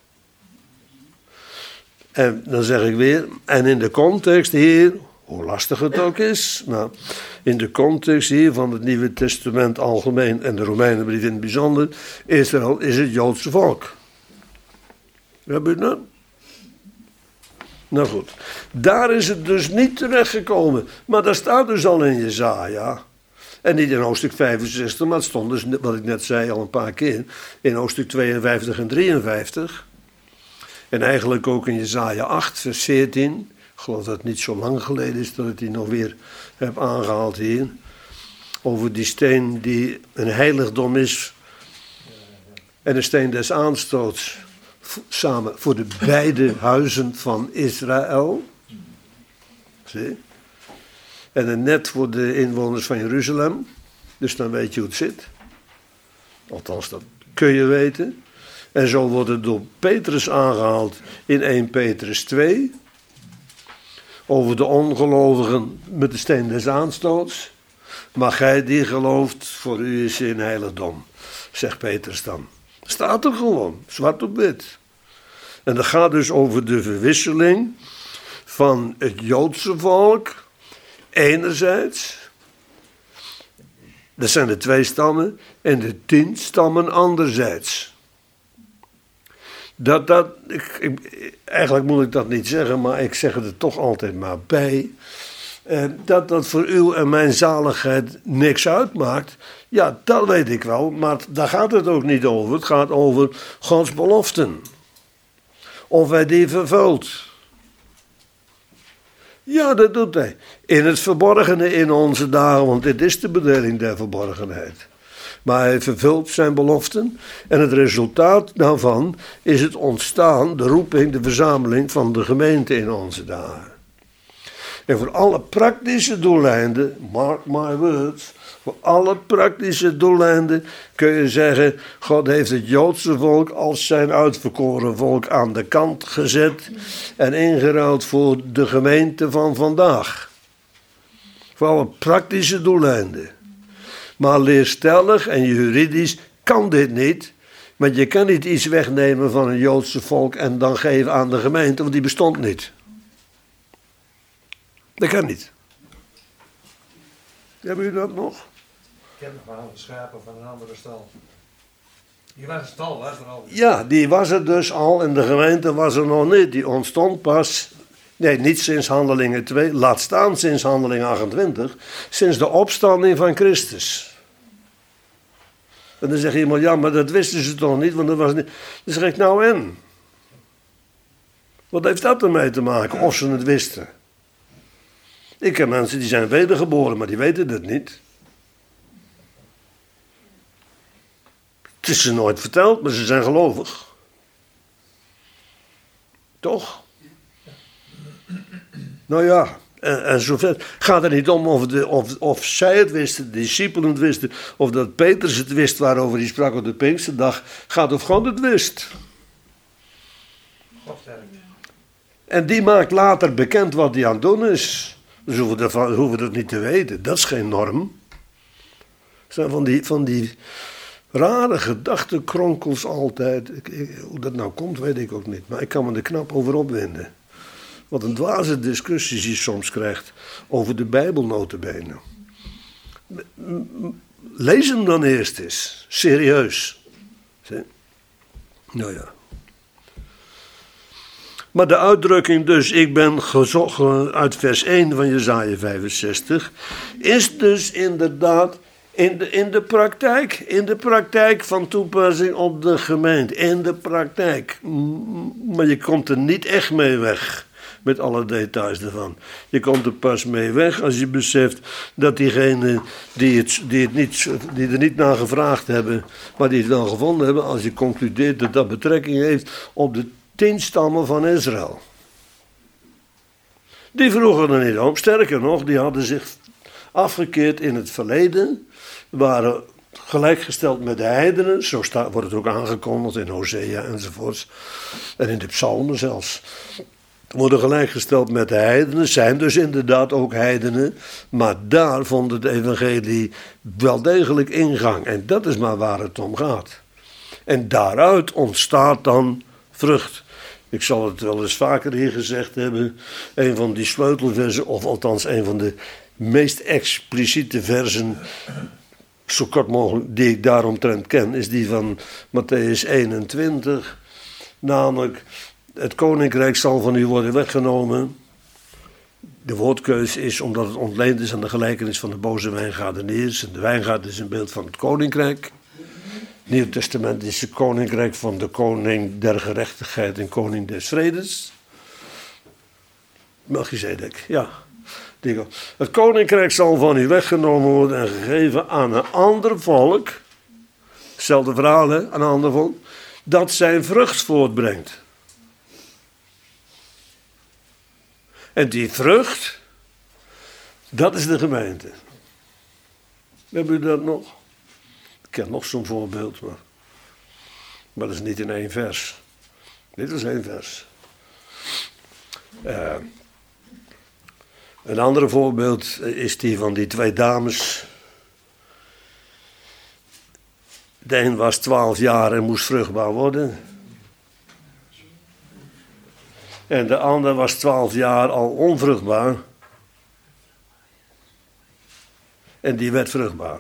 Speaker 1: En dan zeg ik weer, en in de context hier, hoe lastig het ook is, nou, in de context hier van het Nieuwe Testament algemeen en de Romeinenbrief in het bijzonder, Israël is het Joodse volk. Heb je het nou? Nou goed, daar is het dus niet terechtgekomen, maar dat staat dus al in Jesaja. En niet in hoofdstuk vijfenzestig, maar het stond dus, wat ik net zei, al een paar keer, in hoofdstuk tweeënvijftig en drieënvijftig. En eigenlijk ook in Jesaja acht, vers veertien. Ik geloof dat het niet zo lang geleden is dat ik die nog weer heb aangehaald hier. Over die steen die een heiligdom is. En een steen des aanstoots. Samen voor de beide huizen van Israël. Zie. En een net voor de inwoners van Jeruzalem. Dus dan weet je hoe het zit. Althans, dat kun je weten. En zo wordt het door Petrus aangehaald in eerste Petrus twee. Over de ongelovigen met de steen des aanstoots. Maar gij die gelooft, voor u is in heiligdom. Zegt Petrus dan. Staat er gewoon, zwart op wit. En dat gaat dus over de verwisseling van het Joodse volk. Enerzijds. Dat zijn de twee stammen. En de tien stammen anderzijds. Dat, dat, ik, ik, eigenlijk moet ik dat niet zeggen, maar ik zeg het er toch altijd maar bij. Eh, dat dat voor uw en mijn zaligheid niks uitmaakt, ja, dat weet ik wel, maar daar gaat het ook niet over. Het gaat over Gods beloften. Of hij die vervult. Ja, dat doet hij. In het verborgene in onze dagen, want dit is de bedeling der verborgenheid. Maar hij vervult zijn beloften en het resultaat daarvan is het ontstaan, de roeping, de verzameling van de gemeente in onze dagen. En voor alle praktische doeleinden, mark my words, voor alle praktische doeleinden kun je zeggen, God heeft het Joodse volk als zijn uitverkoren volk aan de kant gezet en ingeruild voor de gemeente van vandaag. Voor alle praktische doeleinden. Maar leerstellig en juridisch kan dit niet. Want je kan niet iets wegnemen van een Joodse volk en dan geven aan de gemeente, want die bestond niet. Dat kan niet. Hebben jullie dat nog?
Speaker 2: Ik heb nog maar de schapen van een andere stal. Die was een stal, was er al.
Speaker 1: Ja, die was er dus al en de gemeente was er nog niet. Die ontstond pas, nee, niet sinds Handelingen twee, laat staan sinds Handelingen achtentwintig, sinds de opstanding van Christus. En dan zegt iemand, ja, maar dat wisten ze toch niet, want dat was niet. Dan zeg ik, nou en? Wat heeft dat ermee te maken, of ze het wisten? Ik heb mensen die zijn wedergeboren, maar die weten het niet. Het is ze nooit verteld, maar ze zijn gelovig. Toch? Nou ja, en, en zover. Gaat er niet om of, de, of, of zij het wisten, de discipelen het wisten, of dat Petrus het wist waarover hij sprak op de Pinksterdag. Gaat of God het wist.
Speaker 2: God sterk.
Speaker 1: En die maakt later bekend wat hij aan het doen is. Dus hoeven we, dat, hoeven we dat niet te weten. Dat is geen norm. Het zijn van die, van die rare gedachtenkronkels altijd. Ik, ik, hoe dat nou komt, weet ik ook niet. Maar ik kan me er knap over opwinden. Wat een dwaze discussies je soms krijgt over de Bijbel nota bene. Lees hem dan eerst eens. Serieus. Zie? Nou ja. Maar de uitdrukking dus, ik ben gezocht uit vers één van Jesaja vijfenzestig, is dus inderdaad in de, in de praktijk, in de praktijk van toepassing op de gemeente, in de praktijk. Maar je komt er niet echt mee weg met alle details ervan. Je komt er pas mee weg als je beseft dat diegenen die, het, die, het niet, die er niet naar gevraagd hebben, maar die het wel gevonden hebben, als je concludeert dat dat betrekking heeft op de tien stammen van Israël. Die vroegen er niet om. Sterker nog, die hadden zich afgekeerd in het verleden, waren gelijkgesteld met de heidenen. Zo staat, wordt het ook aangekondigd in Hosea enzovoorts. En in de psalmen zelfs. Worden gelijkgesteld met de heidenen, zijn dus inderdaad ook heidenen. Maar daar vond het evangelie wel degelijk ingang. En dat is maar waar het om gaat. En daaruit ontstaat dan vrucht. Ik zal het wel eens vaker hier gezegd hebben. Een van die sleutelversen, of althans een van de meest expliciete versen, zo kort mogelijk, die ik daaromtrent ken, is die van Mattheüs eenentwintig. Namelijk, het koninkrijk zal van u worden weggenomen. De woordkeus is omdat het ontleend is aan de gelijkenis van de boze wijngaardeniers. En de wijngaard is een beeld van het koninkrijk. Nieuw Testament is het koninkrijk van de koning der gerechtigheid en koning des vredes. Melchizedek, ja. Het koninkrijk zal van u weggenomen worden en gegeven aan een ander volk. Hetzelfde verhaal, hè, aan een ander volk. Dat zijn vrucht voortbrengt. En die vrucht, dat is de gemeente. Hebben u dat nog? Ik ken nog zo'n voorbeeld, maar, maar dat is niet in één vers. Dit is één vers. Uh, een ander voorbeeld is die van die twee dames. De een was twaalf jaar en moest vruchtbaar worden. En de ander was twaalf jaar al onvruchtbaar. En die werd vruchtbaar.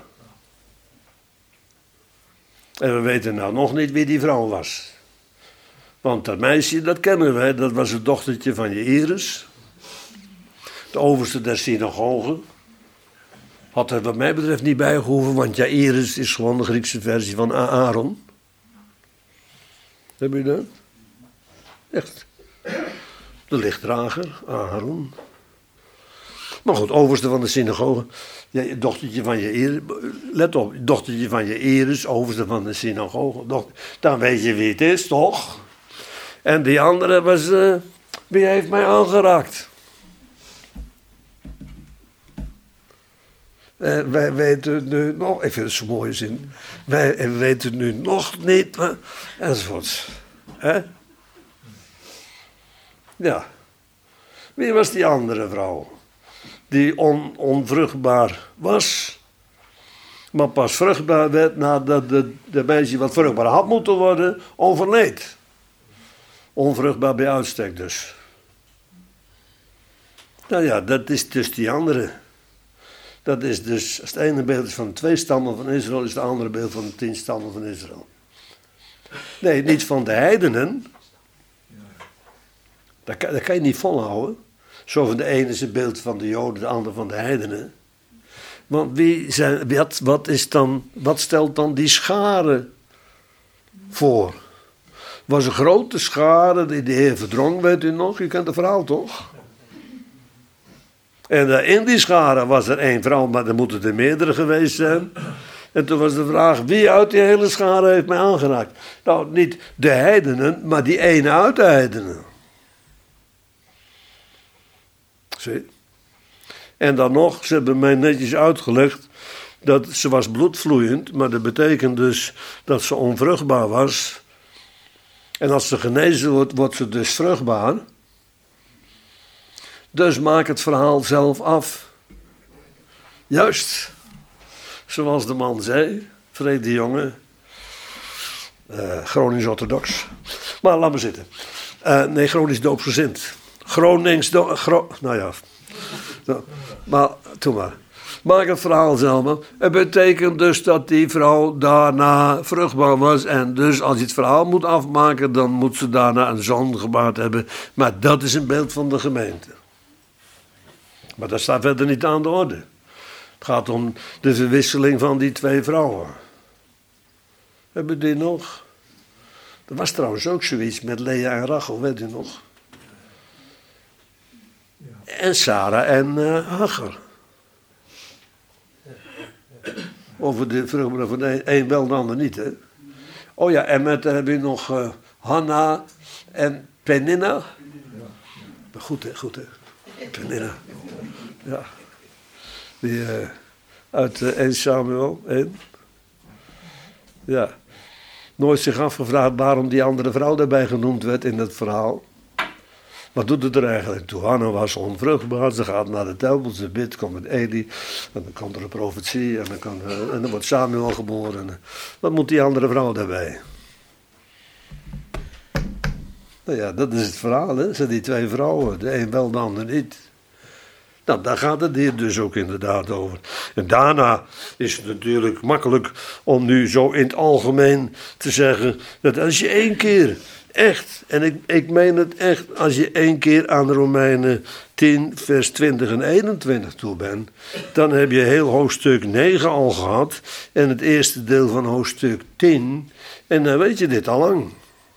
Speaker 1: En we weten nou nog niet wie die vrouw was. Want dat meisje, dat kennen wij, dat was het dochtertje van Jairus. De overste der synagoge. Had er wat mij betreft niet bijgehoeven, want Jairus is gewoon de Griekse versie van Aaron. Heb je dat? Echt. De lichtdrager, Aaron. Maar goed, overste van de synagoge. Ja, dochtertje van Jairus. Let op, dochtertje van Jairus, overste van de synagoge. Dochter, dan weet je wie het is, toch? En die andere was, uh, wie heeft mij aangeraakt? Uh, wij weten nu nog, ik vind het zo'n mooie zin. Wij weten nu nog niet, uh, enzovoorts. Hè? Ja. Wie was die andere vrouw? Die on, onvruchtbaar was, maar pas vruchtbaar werd nadat de, de meisje wat vruchtbaar had moeten worden, overleed. Onvruchtbaar bij uitstek dus. Nou ja, dat is dus die andere. Dat is dus, als het ene beeld is van de twee stammen van Israël, is het andere beeld van de tien stammen van Israël. Nee, niet van de heidenen. Dat kan, dat kan je niet volhouden. Zo van de ene is het beeld van de Joden, de andere van de heidenen. Want wie zijn, wat, wat, is dan, wat stelt dan die schare voor? Het was een grote schare die de Heer verdrong, weet u nog? U kent het verhaal toch? En in die schare was er één vrouw, maar er moeten er meerdere geweest zijn. En toen was de vraag, wie uit die hele schare heeft mij aangeraakt? Nou, niet de heidenen, maar die ene uit de heidenen. Zie. En dan nog, ze hebben mij netjes uitgelegd dat ze was bloedvloeiend, maar dat betekent dus dat ze onvruchtbaar was. En als ze genezen wordt, wordt ze dus vruchtbaar. Dus maak het verhaal zelf af. Juist, zoals de man zei, Freek de Jonge, uh, Gronings-orthodox. Maar laat maar zitten. Uh, nee, Gronings doopsgezind. Gronings, do, Gro, nou ja. Maar, doe maar. Maak het verhaal zelf maar. Het betekent dus dat die vrouw daarna vruchtbaar was. En dus als je het verhaal moet afmaken, dan moet ze daarna een zoon gebaard hebben. Maar dat is een beeld van de gemeente. Maar dat staat verder niet aan de orde. Het gaat om de verwisseling van die twee vrouwen. Hebben die nog? Er was trouwens ook zoiets met Lea en Rachel, weet u nog? En Sarah en uh, Hagar. Over de vruchtbare van de een wel, de ander niet, hè? Oh ja, en met, dan heb je nog uh, Hanna en Peninna. Ja. Goed, hè, goed, hè? Peninna. Ja. Die uh, uit uh, één Samuel één. Ja. Nooit zich afgevraagd waarom die andere vrouw daarbij genoemd werd in het verhaal. Wat doet het er eigenlijk toe? Hanna was onvruchtbaar, ze gaat naar de tempel, ze bidt, komt met Eli. En dan komt er een profetie en dan, kan, uh, en dan wordt Samuel geboren. En, wat moet die andere vrouw daarbij? Nou ja, dat is het verhaal, hè. Het zijn die twee vrouwen, de een wel, de ander niet. Nou, daar gaat het hier dus ook inderdaad over. En daarna is het natuurlijk makkelijk om nu zo in het algemeen te zeggen dat als je één keer echt, en ik, ik meen het echt, als je één keer aan Romeinen tien, vers twintig en eenentwintig toe bent, dan heb je heel hoofdstuk negen al gehad en het eerste deel van hoofdstuk tien en dan weet je dit al lang.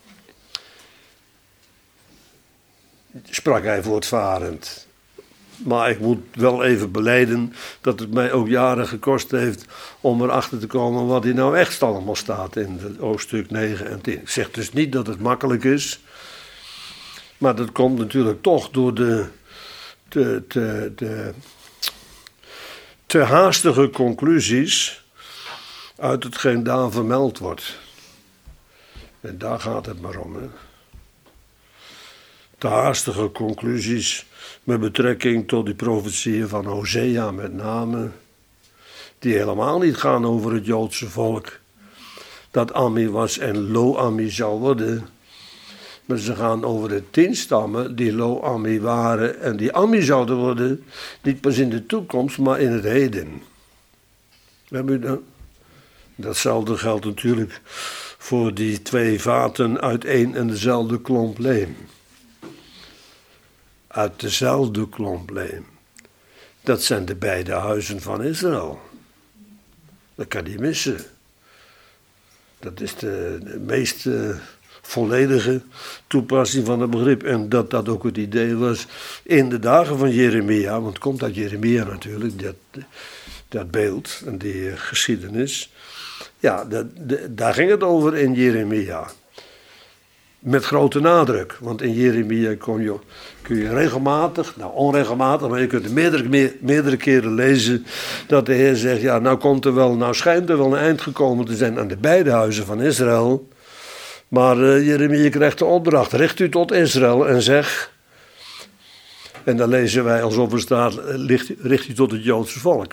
Speaker 1: Sprak hij voortvarend. Maar ik moet wel even belijden dat het mij ook jaren gekost heeft om erachter te komen wat hier nou echt allemaal staat in het hoofdstuk negen en tien. Ik zeg dus niet dat het makkelijk is, maar dat komt natuurlijk toch door de te, te, te, te haastige conclusies uit hetgeen daar vermeld wordt. En daar gaat het maar om, hè. Te haastige conclusies met betrekking tot die profetieën van Hosea met name, die helemaal niet gaan over het Joodse volk, dat Ammi was en Lo-Ammi zou worden, maar ze gaan over de tien stammen die Lo-Ammi waren en die Ammi zouden worden, niet pas in de toekomst, maar in het heden. Hebben u dat? Datzelfde geldt natuurlijk voor die twee vaten uit één en dezelfde klomp leem. Uit dezelfde klomp leem. Dat zijn de beide huizen van Israël. Dat kan je niet missen. Dat is de, de meest uh, volledige toepassing van het begrip. En dat dat ook het idee was in de dagen van Jeremia. Want het komt uit Jeremia natuurlijk, dat, dat beeld en die uh, geschiedenis. Ja, dat, de, daar ging het over in Jeremia. Met grote nadruk, want in Jeremia kon je, kun je regelmatig, nou onregelmatig, maar je kunt het meerdere, meer, meerdere keren lezen, dat de Heer zegt, ja nou komt er wel, nou schijnt er wel een eind gekomen te zijn aan de beide huizen van Israël, maar uh, Jeremia krijgt de opdracht, richt u tot Israël en zeg, en dan lezen wij alsof er staat, richt, richt u tot het Joodse volk.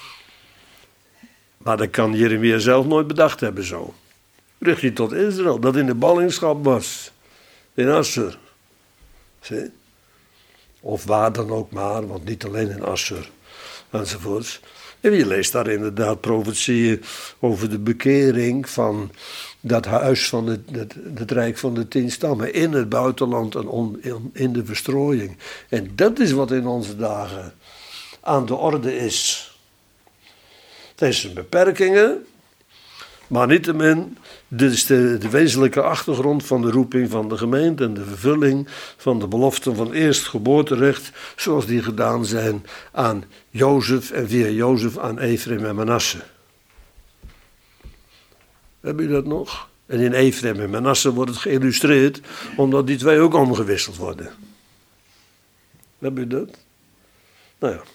Speaker 1: Maar dat kan Jeremia zelf nooit bedacht hebben zo. Richt je tot Israël, dat in de ballingschap was. In Assur. Zie? Of waar dan ook maar, want niet alleen in Assur. Enzovoorts. En je leest daar inderdaad profetieën over de bekering van dat huis van het, het, het rijk van de tien stammen. In het buitenland en on, in, in de verstrooiing. En dat is wat in onze dagen aan de orde is. Het zijn beperkingen. Maar niettemin, dit is de, de wezenlijke achtergrond van de roeping van de gemeente en de vervulling van de beloften van eerstgeboorterecht, zoals die gedaan zijn aan Jozef en via Jozef aan Efraim en Manasse. Heb je dat nog? En in Efraim en Manasse wordt het geïllustreerd, omdat die twee ook omgewisseld worden. Heb je dat? Nou ja.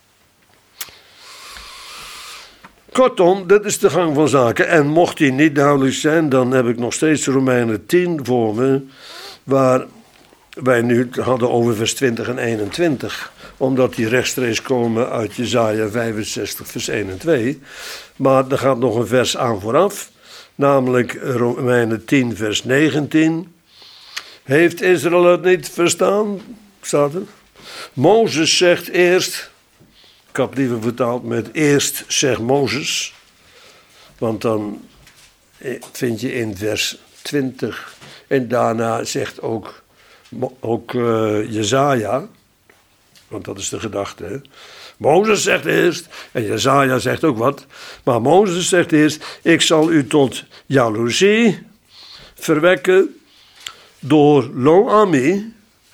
Speaker 1: Kortom, dit is de gang van zaken. En mocht die niet duidelijk zijn, dan heb ik nog steeds Romeinen tien voor me, waar wij nu hadden over vers twintig en eenentwintig. Omdat die rechtstreeks komen uit Jesaja vijfenzestig, vers één en twee. Maar er gaat nog een vers aan vooraf, namelijk Romeinen tien, vers negentien. Heeft Israël het niet verstaan? Staat er. Mozes zegt eerst, Ik had liever vertaald met eerst zegt Mozes. Want dan vind je in vers twintig. En daarna zegt ook, ook uh, Jesaja. Want dat is de gedachte. Hè? Mozes zegt eerst. En Jesaja zegt ook wat. Maar Mozes zegt eerst. Ik zal u tot jaloezie verwekken. Door lo ami.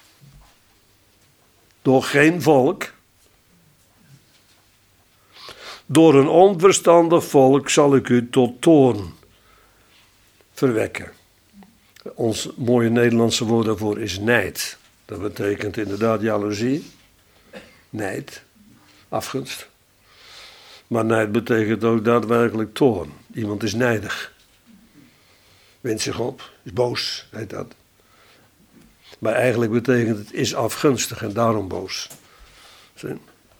Speaker 1: Door geen volk. Door een onverstandig volk zal ik u tot toorn verwekken. Ons mooie Nederlandse woord daarvoor is nijd. Dat betekent inderdaad jaloezie. Nijd. Afgunst. Maar nijd betekent ook daadwerkelijk toorn. Iemand is nijdig. Wint zich op. Is boos, heet dat. Maar eigenlijk betekent het is afgunstig en daarom boos. Zie?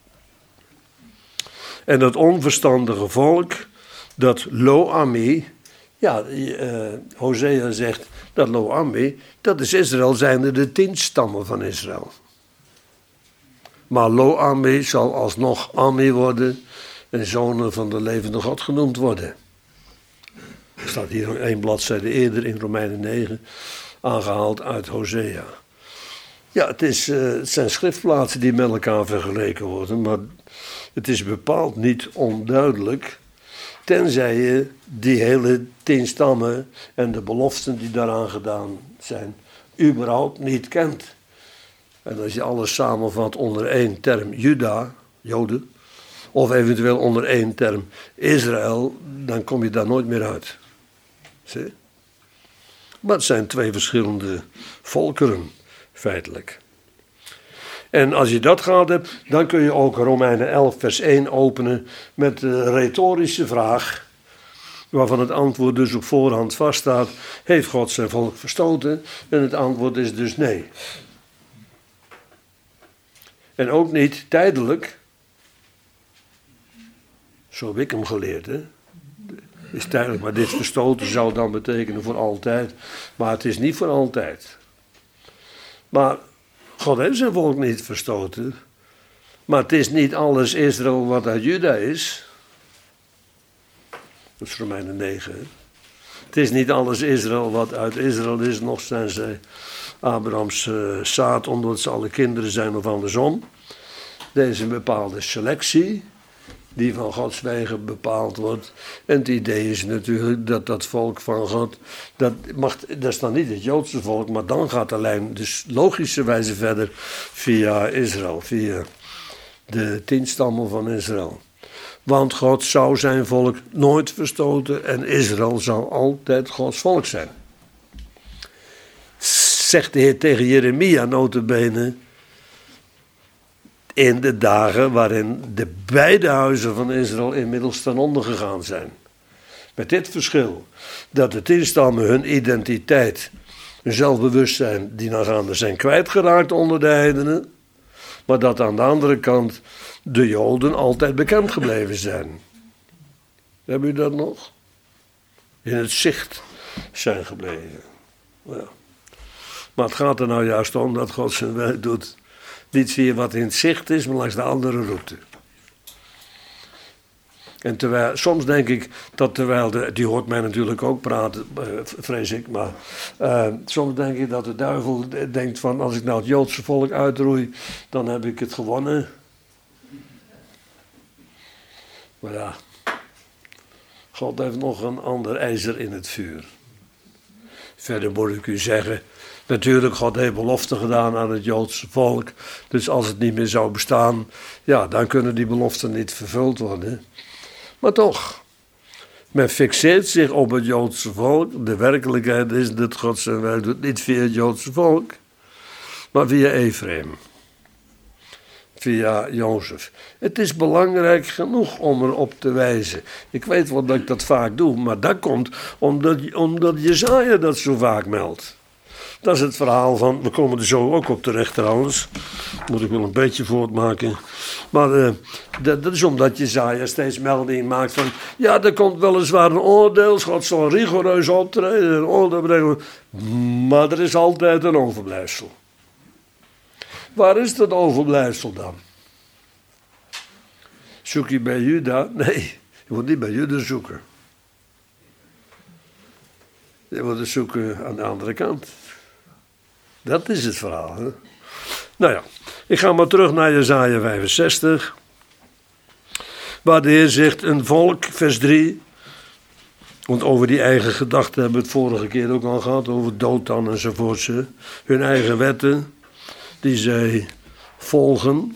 Speaker 1: En dat onverstandige volk, dat lo-ami, ja, uh, Hosea zegt dat lo-ami, dat is Israël, zijnde de tien stammen van Israël. Maar lo-ami zal alsnog ami worden en zonen van de levende God genoemd worden. Dat staat hier één bladzijde eerder in Romeinen negen, aangehaald uit Hosea. Ja, het, is, uh, het zijn schriftplaatsen die met elkaar vergeleken worden, maar het is bepaald niet onduidelijk, tenzij je die hele tien stammen en de beloften die daaraan gedaan zijn, überhaupt niet kent. En als je alles samenvat onder één term Juda, Joden, of eventueel onder één term Israël, dan kom je daar nooit meer uit. Zie? Maar het zijn twee verschillende volkeren, feitelijk. En als je dat gehad hebt, dan kun je ook Romeinen elf vers één openen met de retorische vraag, waarvan het antwoord dus op voorhand vaststaat, heeft God zijn volk verstoten? En het antwoord is dus nee. En ook niet tijdelijk, zo heb ik hem geleerd, hè. Is tijdelijk, maar dit verstoten zou dan betekenen voor altijd, maar het is niet voor altijd. Maar God heeft zijn volk niet verstoten. Maar het is niet alles Israël wat uit Juda is. Dat is Romeinen negen. Hè? Het is niet alles Israël wat uit Israël is. Nog zijn zij Abrahams uh, zaad, omdat ze alle kinderen zijn of andersom. Deze bepaalde selectie, die van Gods wegen bepaald wordt. En het idee is natuurlijk dat dat volk van God, dat, mag, dat is dan niet het Joodse volk, maar dan gaat de lijn dus logischerwijze verder via Israël, via de tien stammen van Israël. Want God zou zijn volk nooit verstoten en Israël zal altijd Gods volk zijn. Zegt de Heer tegen Jeremia nota bene, in de dagen waarin de beide huizen van Israël inmiddels ten onder gegaan zijn. Met dit verschil, dat de tien stammen hun identiteit, hun zelfbewustzijn, die nagaande zijn kwijtgeraakt onder de heidenen, maar dat aan de andere kant de Joden altijd bekend gebleven zijn. Hebben u dat nog? In het zicht zijn gebleven. Ja. Maar het gaat er nou juist om dat God zijn werk doet. Niet via wat in het zicht is, maar langs de andere route. En terwijl, soms denk ik dat terwijl, de, die hoort mij natuurlijk ook praten, uh, vrees ik, maar uh, soms denk ik dat de duivel denkt van, als ik nou het Joodse volk uitroei, dan heb ik het gewonnen. Maar ja, God heeft nog een ander ijzer in het vuur. Verder moet ik u zeggen, natuurlijk, God heeft beloften gedaan aan het Joodse volk. Dus als het niet meer zou bestaan, ja, dan kunnen die beloften niet vervuld worden. Maar toch, men fixeert zich op het Joodse volk. De werkelijkheid is dat God zijn werk doet niet via het Joodse volk, maar via Ephraim. Via Jozef. Het is belangrijk genoeg om erop te wijzen. Ik weet wel dat ik dat vaak doe, maar dat komt omdat, omdat Jesaja dat zo vaak meldt. Dat is het verhaal van, we komen er zo ook op terecht trouwens. Moet ik wel een beetje voortmaken. Maar uh, dat, dat is omdat Jesaja steeds melding maakt van, ja, er komt weliswaar een oordeel, God zal rigoureus optreden, een oordeel brengen, maar er is altijd een overblijfsel. Waar is dat overblijfsel dan? Zoek je bij Juda? Nee, je moet niet bij Juda zoeken. Je moet het zoeken aan de andere kant. Dat is het verhaal. Hè? Nou ja, ik ga maar terug naar Jesaja vijfenzestig. Waar de Heer zegt, een volk, vers drie. Want over die eigen gedachten hebben we het vorige keer ook al gehad. Over Dothan enzovoort. Hun eigen wetten, die zij volgen.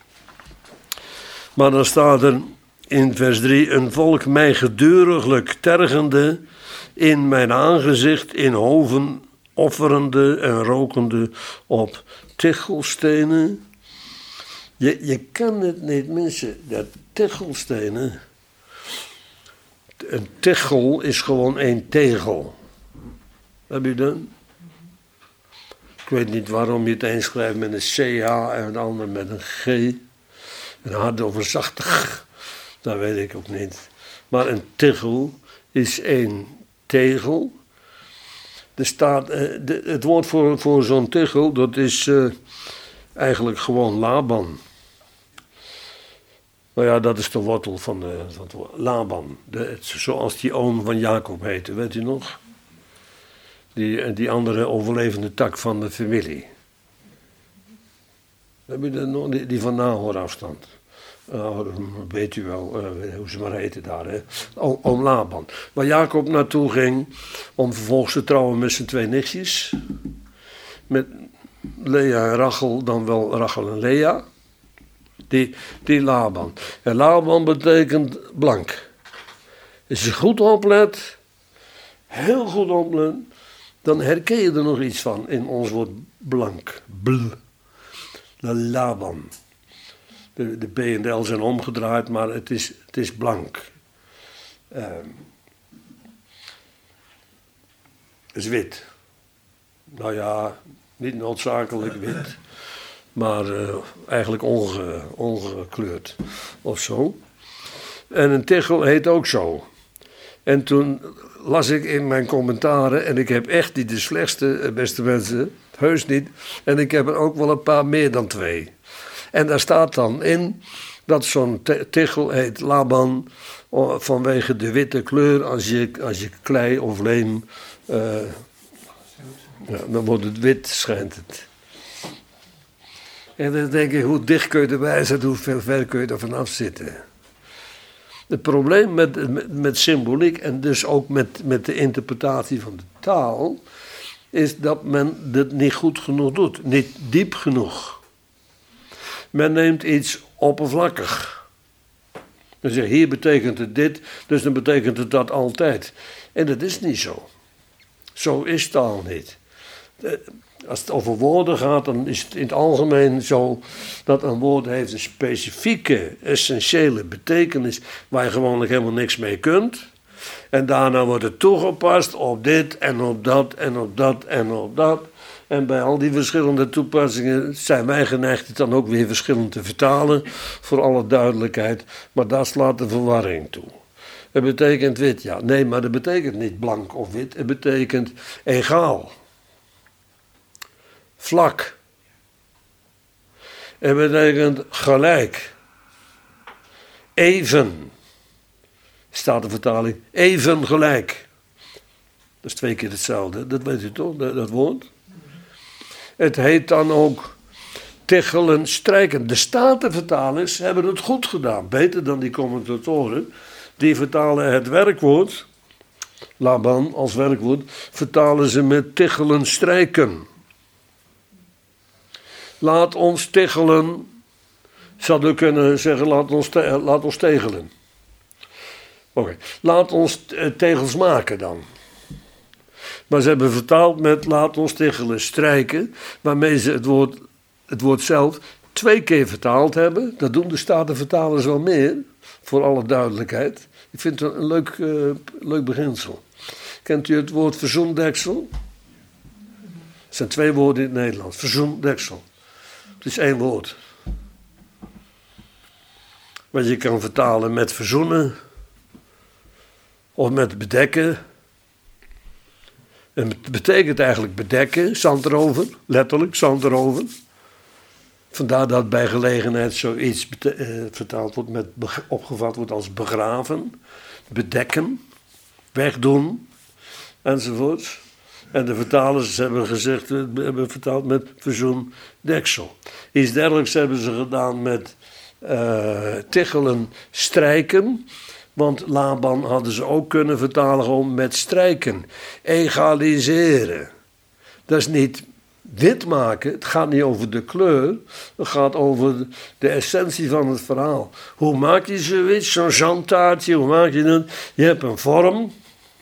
Speaker 1: Maar dan staat er in vers drie, een volk mij geduriglijk tergende in mijn aangezicht, in hoven offerende en rokende op tichelstenen. Je, je kan het niet missen, dat tichelstenen. Een tichel is gewoon één tegel. Heb je dat? Ik weet niet waarom je het een schrijft met een C H en het ander met een G. Een hard of een zachte G. Dat weet ik ook niet. Maar een tichel is één tegel. Er staat, uh, de, het woord voor, voor zo'n tichel, dat is uh, eigenlijk gewoon Laban. Nou ja, dat is de wortel van, de, van het woord. Laban. De, het, zoals die oom van Jacob heette, weet u nog? Die, die andere overlevende tak van de familie. Heb je de, die, die van Nahor afstand. Uh, weet u wel, uh, hoe ze maar heten daar, hè? O, oom Laban. Waar Jacob naartoe ging om vervolgens te trouwen met zijn twee nichtjes. Met Lea en Rachel, dan wel Rachel en Lea. Die, die Laban. En Laban betekent blank. Als je goed oplet, heel goed oplet, dan herken je er nog iets van in ons woord blank. Bl. De Laban. De, de B en de L zijn omgedraaid, maar het is, het is blank. Uh, het is wit. Nou ja, niet noodzakelijk wit, maar uh, eigenlijk onge, ongekleurd of zo. En een tichel heet ook zo. En toen las ik in mijn commentaren, en ik heb echt niet de slechtste, beste mensen, heus niet. En ik heb er ook wel een paar meer dan twee. En daar staat dan in dat zo'n tichel heet Laban vanwege de witte kleur. Als je, als je klei of leem, uh, ja, dan wordt het wit, schijnt het. En dan denk ik, hoe dicht kun je erbij zitten, hoe ver, ver kun je er vanaf zitten. Het probleem met, met, met symboliek en dus ook met, met de interpretatie van de taal, is dat men dit niet goed genoeg doet, niet diep genoeg. Men neemt iets oppervlakkig. Dan zeg je, hier betekent het dit, dus dan betekent het dat altijd. En dat is niet zo. Zo is taal niet. Als het over woorden gaat, dan is het in het algemeen zo dat een woord heeft een specifieke, essentiële betekenis waar je gewoonlijk helemaal niks mee kunt. En daarna wordt het toegepast op dit en op dat en op dat en op dat. En bij al die verschillende toepassingen zijn wij geneigd het dan ook weer verschillend te vertalen, voor alle duidelijkheid. Maar daar slaat de verwarring toe. Het betekent wit, ja. Nee, maar dat betekent niet blank of wit. Het betekent egaal. Vlak. Het betekent gelijk. Even. Staat de vertaling. Even gelijk. Dat is twee keer hetzelfde. Dat weet u toch, dat, dat woord? Het heet dan ook tichelen, strijken. De Statenvertalers hebben het goed gedaan. Beter dan die commentatoren. Die vertalen het werkwoord, Laban als werkwoord, vertalen ze met tichelen, strijken. Laat ons tichelen, zouden we kunnen zeggen, laat ons, te, laat ons tegelen. Oké, okay. Laat ons tegels maken dan. Maar ze hebben vertaald met laat ons tichelen, strijken, waarmee ze het woord, het woord zelf twee keer vertaald hebben. Dat doen de Statenvertalers wel meer, voor alle duidelijkheid. Ik vind het een leuk, uh, leuk beginsel. Kent u het woord verzoendeksel? Het zijn twee woorden in het Nederlands. Verzoendeksel. Het is één woord. Wat je kan vertalen met verzoenen. Of met bedekken. En het betekent eigenlijk bedekken, zand erover. Letterlijk, zand erover. Vandaar dat bij gelegenheid zoiets bete- uh, vertaald wordt met, opgevat wordt als begraven, bedekken, wegdoen, enzovoort. En de vertalers hebben gezegd, hebben vertaald met verzoen deksel. Iets dergelijks hebben ze gedaan met uh, tichelen, strijken. Want Laban hadden ze ook kunnen vertalen gewoon met strijken. Egaliseren. Dat is niet wit maken, het gaat niet over de kleur. Het gaat over de essentie van het verhaal. Hoe maak je zoiets, zo'n zandtaartje, hoe maak je dat? Je hebt een vorm.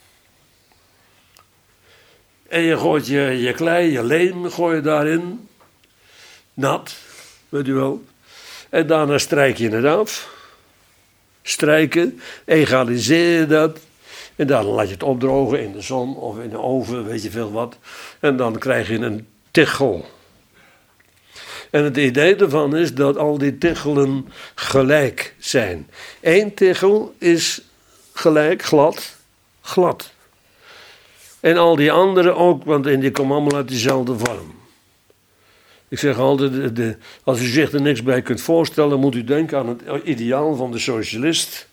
Speaker 1: En je gooit je, je klei, je leem, gooi je daarin. Nat, weet u wel. En daarna strijk je het af. Strijken, egaliseer je dat. En dan laat je het opdrogen in de zon of in de oven, weet je veel wat. En dan krijg je een tichel. En het idee ervan is dat al die tichelen gelijk zijn. Eén tichel is gelijk, glad, glad. En al die anderen ook, want die komen allemaal uit diezelfde vorm. Ik zeg altijd, de, de, als u zich er niks bij kunt voorstellen, moet u denken aan het ideaal van de socialist.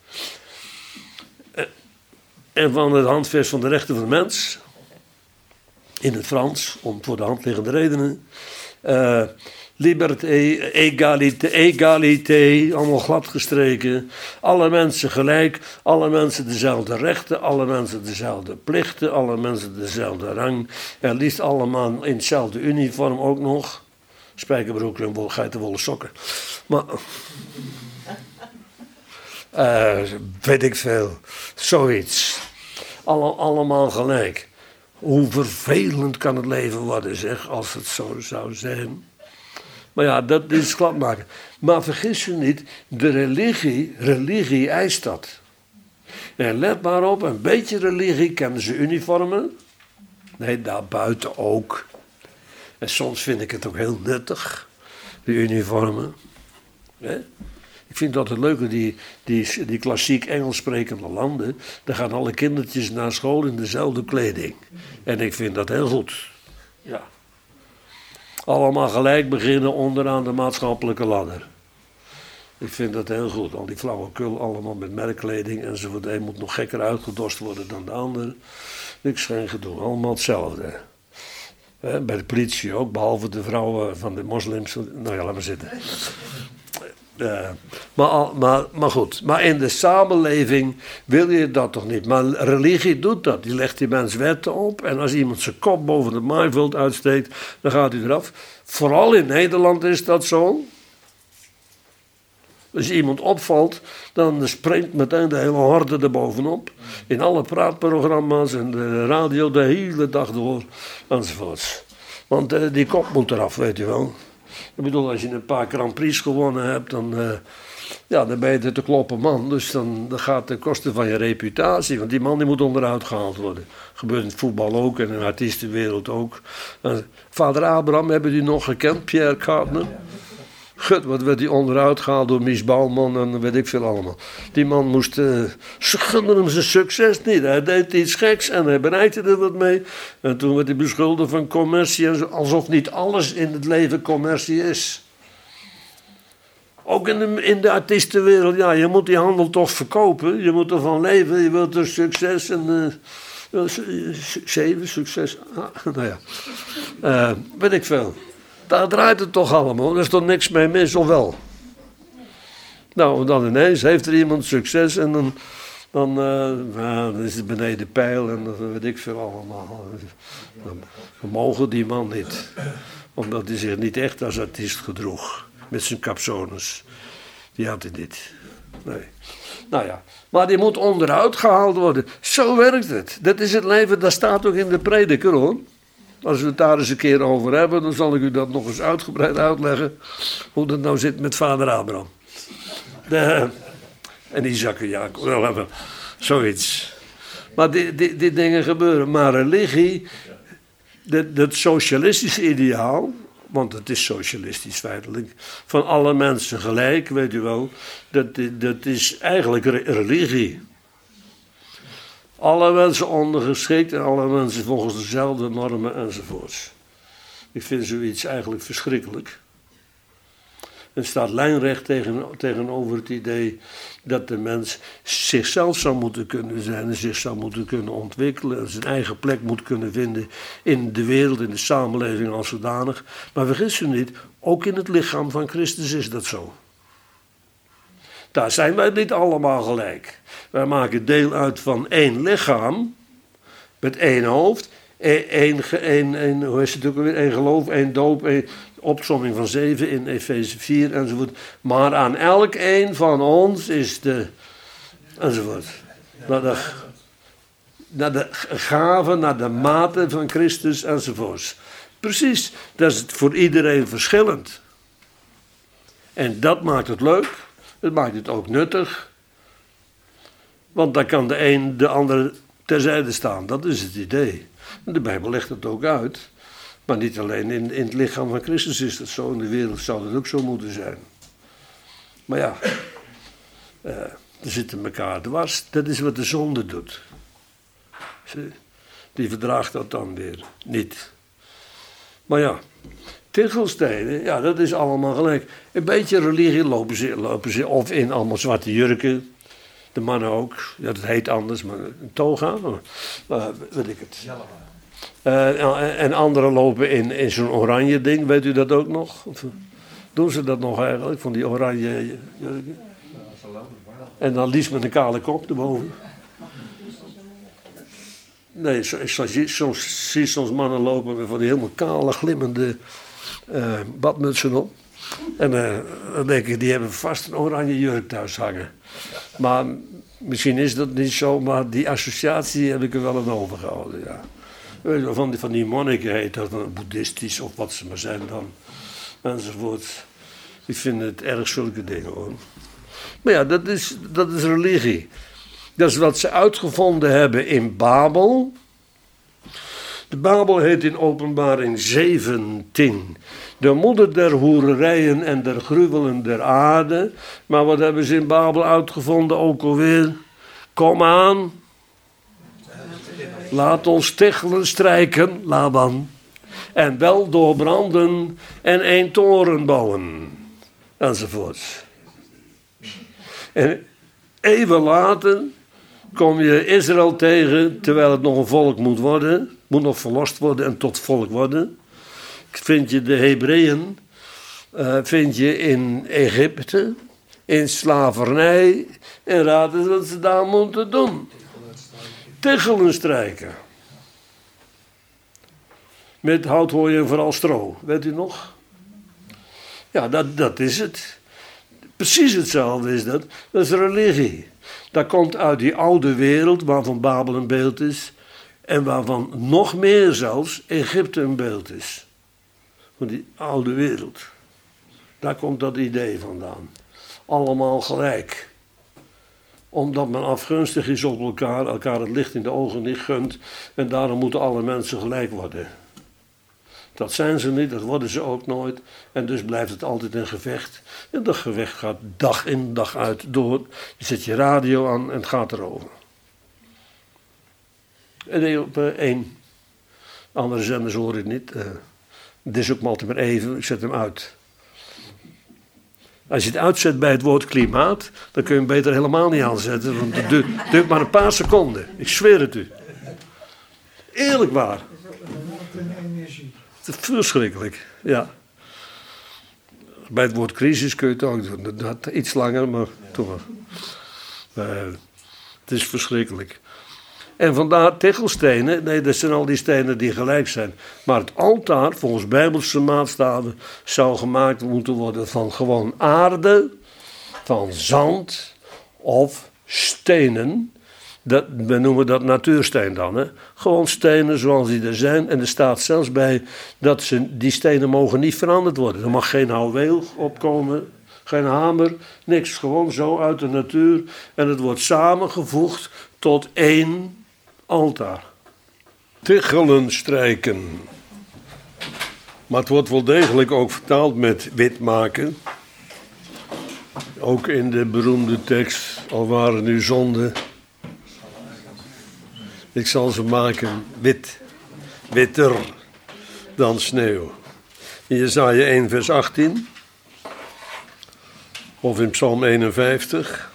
Speaker 1: En van het handvest van de rechten van de mens. In het Frans, om voor de hand liggende redenen. Uh, liberté, égalité, égalité, allemaal glad gestreken. Alle mensen gelijk, alle mensen dezelfde rechten, alle mensen dezelfde plichten, alle mensen dezelfde rang. En liefst allemaal in hetzelfde uniform ook nog. Spijkerbroek en wol, geitenwolle sokken. Maar, uh, weet ik veel, zoiets. Alle, allemaal gelijk. Hoe vervelend kan het leven worden, zeg, als het zo zou zijn. Maar ja, dat is glad maken. Maar vergis je niet, de religie, religie eist dat. En let maar op, een beetje religie kennen ze uniformen. Nee, daarbuiten ook. En soms vind ik het ook heel nuttig, die uniformen. He? Ik vind dat het leuke, die, die, die klassiek Engels sprekende landen, daar gaan alle kindertjes naar school in dezelfde kleding. En ik vind dat heel goed. Ja. Allemaal gelijk beginnen onderaan de maatschappelijke ladder. Ik vind dat heel goed. Al die flauwekul allemaal met merkkleding enzovoort. De een moet nog gekker uitgedost worden dan de ander. Niks geen gedoe. Allemaal hetzelfde. He, bij de politie ook, behalve de vrouwen van de moslims. Nou ja, laat maar zitten. Uh, maar, maar, maar goed, maar in de samenleving wil je dat toch niet. Maar religie doet dat. Die legt die mens wetten op. En als iemand zijn kop boven het maaiveld uitsteekt, dan gaat hij eraf. Vooral in Nederland is dat zo. Als iemand opvalt, dan springt meteen de hele horde erbovenop. In alle praatprogramma's en de radio de hele dag door. Enzovoorts. Want uh, die kop moet eraf, weet je wel. Ik bedoel, als je een paar Grand Prix gewonnen hebt, dan, uh, ja, dan ben je de te kloppen man. Dus dan, dan gaat de kosten van je reputatie. Want die man die moet onderuit gehaald worden. Dat gebeurt in het voetbal ook en in de artiestenwereld ook. Uh, Vader Abraham, hebben die nog gekend? Pierre Cardin? Gut, wat werd hij onderuit gehaald door Mies Bouwman en weet ik veel allemaal. Die man moest, uh, ze gunden hem zijn succes niet. Hij deed iets geks en hij bereikte er wat mee. En toen werd hij beschuldigd van commercie, alsof niet alles in het leven commercie is. Ook in de, in de artiestenwereld, ja, je moet die handel toch verkopen. Je moet ervan leven, je wilt er succes en... Uh, zeven, succes, ah, nou ja, uh, weet ik veel. Daar draait het toch allemaal, er is toch niks mee mis, of wel? Nou, dan ineens heeft er iemand succes en dan, dan, uh, nou, dan is het beneden pijl en dat weet ik veel allemaal. Dan, dan mogen die man niet, omdat hij zich niet echt als artiest gedroeg, met zijn capsones. Die had hij niet, nee. Nou ja, maar die moet onderuit gehaald worden. Zo werkt het. Dat is het leven, dat staat ook in de prediker, hoor. Als we het daar eens een keer over hebben, dan zal ik u dat nog eens uitgebreid uitleggen. Hoe dat nou zit met vader Abraham. De, en Isaac en Jacob. Wel even, zoiets. Maar die, die, die dingen gebeuren. Maar religie, dat, dat socialistische ideaal, want het is socialistisch feitelijk, van alle mensen gelijk, weet u wel, dat, dat is eigenlijk religie. Alle mensen ondergeschikt en alle mensen volgens dezelfde normen enzovoorts. Ik vind zoiets eigenlijk verschrikkelijk. En staat lijnrecht tegen, tegenover het idee dat de mens zichzelf zou moeten kunnen zijn en zich zou moeten kunnen ontwikkelen en zijn eigen plek moet kunnen vinden in de wereld, in de samenleving als zodanig. Maar vergis u niet, ook in het lichaam van Christus is dat zo. Daar zijn wij niet allemaal gelijk. Wij maken deel uit van één lichaam, met één hoofd, één, één, één, hoe is het ook alweer, één geloof, één doop, één opsomming van zeven in Efeze vier enzovoort. Maar aan elk een van ons is de, enzovoort, naar de, naar de gave, naar de mate van Christus enzovoort. Precies, dat is voor iedereen verschillend. En dat maakt het leuk, het maakt het ook nuttig. Want dan kan de een de ander terzijde staan, dat is het idee. En de Bijbel legt het ook uit. Maar niet alleen in, in het lichaam van Christus is dat zo. In de wereld zou dat ook zo moeten zijn. Maar ja, uh, er zitten elkaar dwars. Dat is wat de zonde doet. Die verdraagt dat dan weer niet. Maar ja, tichelstenen, ja, dat is allemaal gelijk. Een beetje religie lopen ze, lopen ze of in allemaal zwarte jurken. De mannen ook. Ja, dat heet anders, maar een toga. Maar, uh, weet ik het. Uh, en anderen lopen in, in zo'n oranje ding, weet u dat ook nog? Of doen ze dat nog eigenlijk, van die oranje jurken? En dan liefst met een kale kop erboven. Nee, soms zie je soms mannen lopen met van die helemaal kale, glimmende uh, badmutsen op. En uh, dan denk ik, die hebben vast een oranje jurk thuis hangen. Maar misschien is dat niet zo, maar die associatie heb ik er wel aan overgehouden, ja. Van die, van die monniken heet dat, boeddhistisch of wat ze maar zijn dan, enzovoort. Die vinden het erg zulke dingen hoor. Maar ja, dat is, dat is religie. Dat is wat ze uitgevonden hebben in Babel. De Babel heet in Openbaring zeventien de moeder der hoererijen en der gruwelen der aarde. Maar wat hebben ze in Babel uitgevonden ook alweer? Kom aan. Laat ons tichelen strijken, Laban, en wel doorbranden en een toren bouwen, enzovoort. En even later kom je Israël tegen, terwijl het nog een volk moet worden, moet nog verlost worden en tot volk worden. Vind je de Hebreeën, uh, vind je in Egypte, in slavernij, en raad eens wat ze daar moeten doen. Tichelen strijken. Met hout hoor je vooral stro, weet u nog? Ja, dat, dat is het. Precies hetzelfde is dat. Dat is religie. Dat komt uit die oude wereld waarvan Babel een beeld is. En waarvan nog meer zelfs Egypte een beeld is. Van die oude wereld. Daar komt dat idee vandaan. Allemaal gelijk. Omdat men afgunstig is op elkaar, elkaar het licht in de ogen niet gunt. En daarom moeten alle mensen gelijk worden. Dat zijn ze niet, dat worden ze ook nooit. En dus blijft het altijd een gevecht. En dat gevecht gaat dag in dag uit door. Je zet je radio aan en het gaat erover. En op uh, één. Andere zenders hoor ik niet. Uh, dit is ook maar altijd maar even, ik zet hem uit. Als je het uitzet bij het woord klimaat, dan kun je hem beter helemaal niet aanzetten. Want het duurt, duurt maar een paar seconden. Ik zweer het u. Eerlijk waar. Het is verschrikkelijk, ja. Bij het woord crisis kun je het ook doen. Dat iets langer, maar toch maar. Uh, het is verschrikkelijk. En vandaar tichelstenen, nee, dat zijn al die stenen die gelijk zijn. Maar het altaar, volgens Bijbelse maatstaven, zou gemaakt moeten worden van gewoon aarde, van zand of stenen. Dat, we noemen dat natuursteen dan. Hè? Gewoon stenen zoals die er zijn. En er staat zelfs bij dat ze, die stenen mogen niet veranderd worden. Er mag geen houweel opkomen, geen hamer, niks. Gewoon zo uit de natuur. En het wordt samengevoegd tot één altaar. Tichelen strijken. Maar het wordt wel degelijk ook vertaald met wit maken. Ook in de beroemde tekst, al waren nu zonden. Ik zal ze maken wit, witter dan sneeuw. In Jesaja één vers achttien. Of in Psalm eenenvijftig.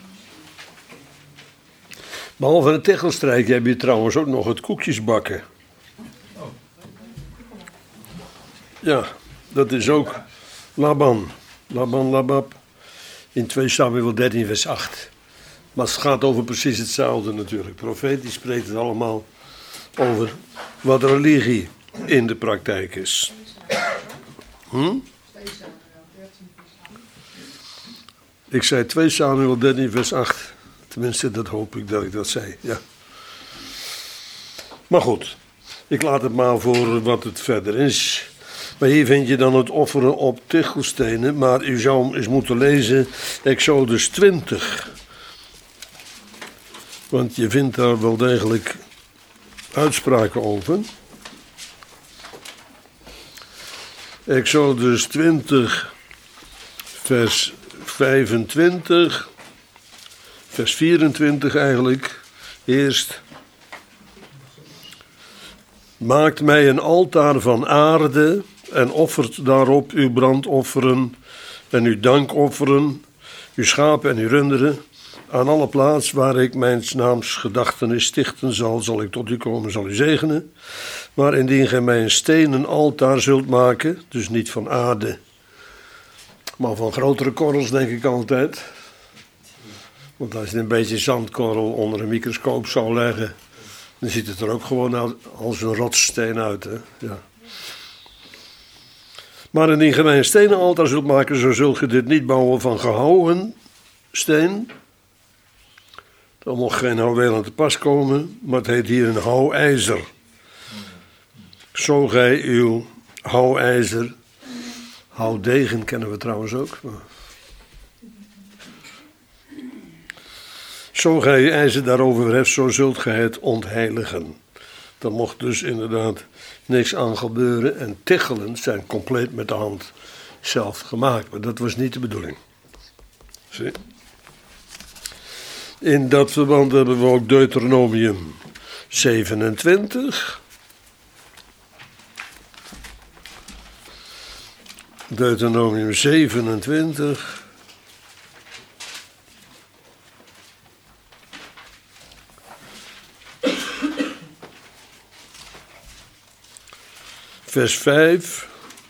Speaker 1: Behalve het tegelstrijken heb je trouwens ook nog het koekjesbakken. Ja, dat is ook Laban. Laban, Labab. In twee Samuel dertien vers acht. Maar het gaat over precies hetzelfde natuurlijk. Profetisch spreekt het allemaal over wat religie in de praktijk is. Hm? Ik zei twee Samuel dertien vers acht. Tenminste, dat hoop ik dat ik dat zei. Ja. Maar goed, ik laat het maar voor wat het verder is. Maar hier vind je dan het offeren op tichelstenen. Maar u zou hem eens moeten lezen, Exodus twintig. Want je vindt daar wel degelijk uitspraken over. Exodus twintig, vers vijfentwintig, vers vierentwintig eigenlijk. Eerst. Maakt mij een altaar van aarde en offert daarop uw brandofferen en uw dankofferen, uw schapen en uw runderen. Aan alle plaats waar ik mijn naams gedachtenis stichten zal, zal ik tot u komen, zal u zegenen. Maar indien gij mij een stenen altaar zult maken, dus niet van aarde, maar van grotere korrels denk ik altijd. Want als je een beetje zandkorrel onder een microscoop zou leggen, dan ziet het er ook gewoon als een rotssteen uit. Hè? Ja. Maar indien gij mij een stenen altaar zult maken, zo zult ge dit niet bouwen van gehouwen steen. Dan mocht geen houweel aan te pas komen, maar het heet hier een houwijzer. Zo gij uw houwijzer, houdegen kennen we trouwens ook. Zo gij uw ijzer daarover verheft, zo zult gij het ontheiligen. Er mocht dus inderdaad niks aan gebeuren. En tichelen zijn compleet met de hand zelf gemaakt. Maar dat was niet de bedoeling. Zie? In dat verband hebben we ook Deuteronomium zevenentwintig. Deuteronomium zevenentwintig. Vers vijf.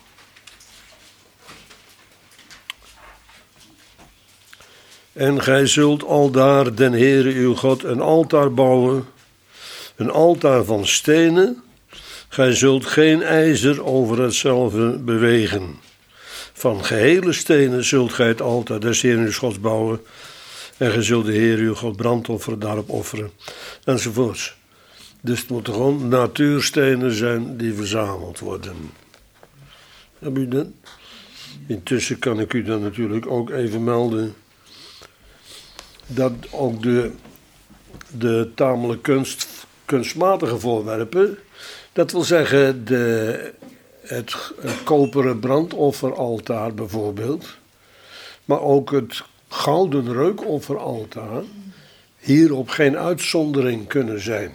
Speaker 1: En gij zult aldaar den Heere uw God een altaar bouwen, een altaar van stenen. Gij zult geen ijzer over hetzelfde bewegen. Van gehele stenen zult gij het altaar des Heeren uw Gods bouwen. En gij zult de Heere uw God brandofferen daarop offeren. Enzovoorts. Dus het moeten gewoon natuurstenen zijn die verzameld worden. Heb u dat? Intussen kan ik u dan natuurlijk ook even melden dat ook de, de tamelijk kunst, kunstmatige voorwerpen, dat wil zeggen de, het, het koperen brandofferaltaar bijvoorbeeld, maar ook het gouden reukofferaltaar, hierop geen uitzondering kunnen zijn.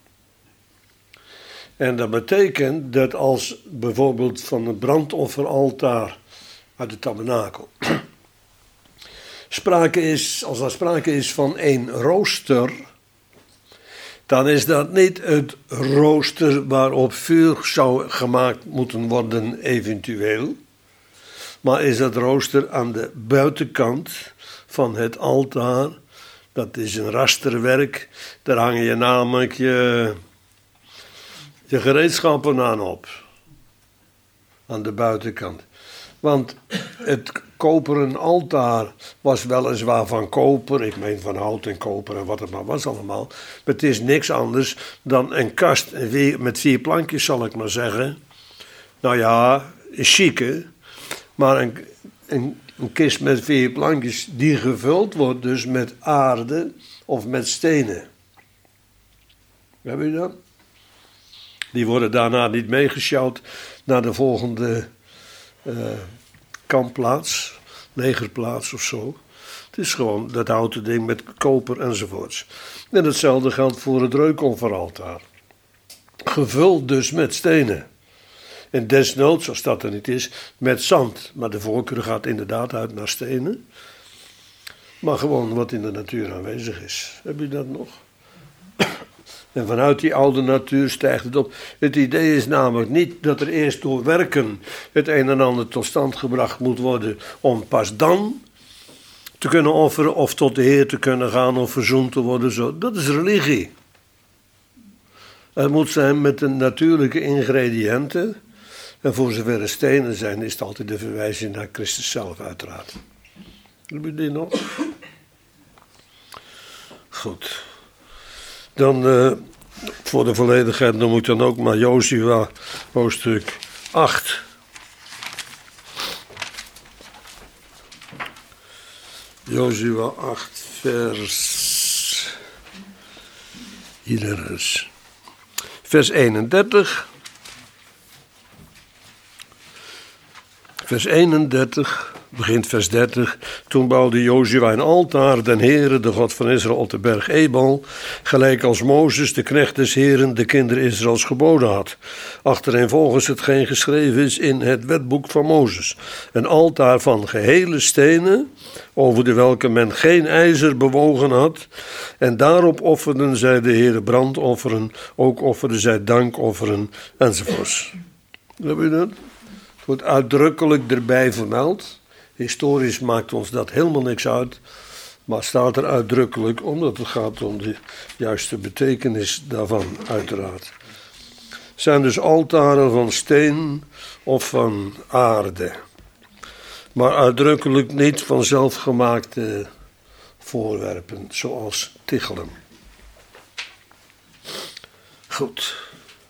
Speaker 1: En dat betekent dat als bijvoorbeeld van het brandofferaltaar uit de tabernakel sprake is, als er sprake is van één rooster, dan is dat niet het rooster waarop vuur zou gemaakt moeten worden eventueel, maar is dat rooster aan de buitenkant van het altaar. Dat is een rasterwerk, daar hang je namelijk je, je gereedschappen aan op, aan de buitenkant. Want het koperen altaar was weliswaar van koper, ik meen van hout en koper en wat het maar was allemaal. Maar het is niks anders dan een kast met vier plankjes, zal ik maar zeggen. Nou ja, chique, maar een, een, een kist met vier plankjes die gevuld wordt dus met aarde of met stenen. Heb je dat? Die worden daarna niet meegesjouwd naar de volgende Uh, kampplaats, legerplaats of zo. Het is gewoon dat houten ding met koper enzovoorts. En hetzelfde geldt voor het reukofferaltaar. Gevuld dus met stenen. En desnoods, als dat er niet is, met zand. Maar de voorkeur gaat inderdaad uit naar stenen. maar gewoon wat in de natuur aanwezig is. Heb je dat nog? En vanuit die oude natuur stijgt het op. Het idee is namelijk niet dat er eerst door werken het een en ander tot stand gebracht moet worden om pas dan te kunnen offeren of tot de Heer te kunnen gaan of verzoend te worden. Zo. Dat is religie. Het moet zijn met de natuurlijke ingrediënten. En voor zover er stenen zijn, is het altijd de verwijzing naar Christus zelf uiteraard. Heb je die nog? Goed. Dan, uh, voor de volledigheid noem ik dan ook maar Jozua, hoofdstuk acht. Jozua acht, vers... Hier is. Vers eenendertig. Vers eenendertig, begint vers dertig. Toen bouwde Jozua een altaar den Heere, de God van Israël, op de berg Ebal, gelijk als Mozes, de knecht des Heeren, de kinderen Israëls geboden had. Achtereenvolgens hetgeen geschreven is in het wetboek van Mozes. Een altaar van gehele stenen, over de welke men geen ijzer bewogen had. En daarop offerden zij de Heere brandofferen, ook offerden zij dankofferen, enzovoorts. Heb je dat? Het wordt uitdrukkelijk erbij vermeld. Historisch maakt ons dat helemaal niks uit. Maar staat er uitdrukkelijk, omdat het gaat om de juiste betekenis daarvan, uiteraard. Het zijn dus altaren van steen of van aarde. Maar uitdrukkelijk niet van zelfgemaakte voorwerpen, zoals tichelen. Goed.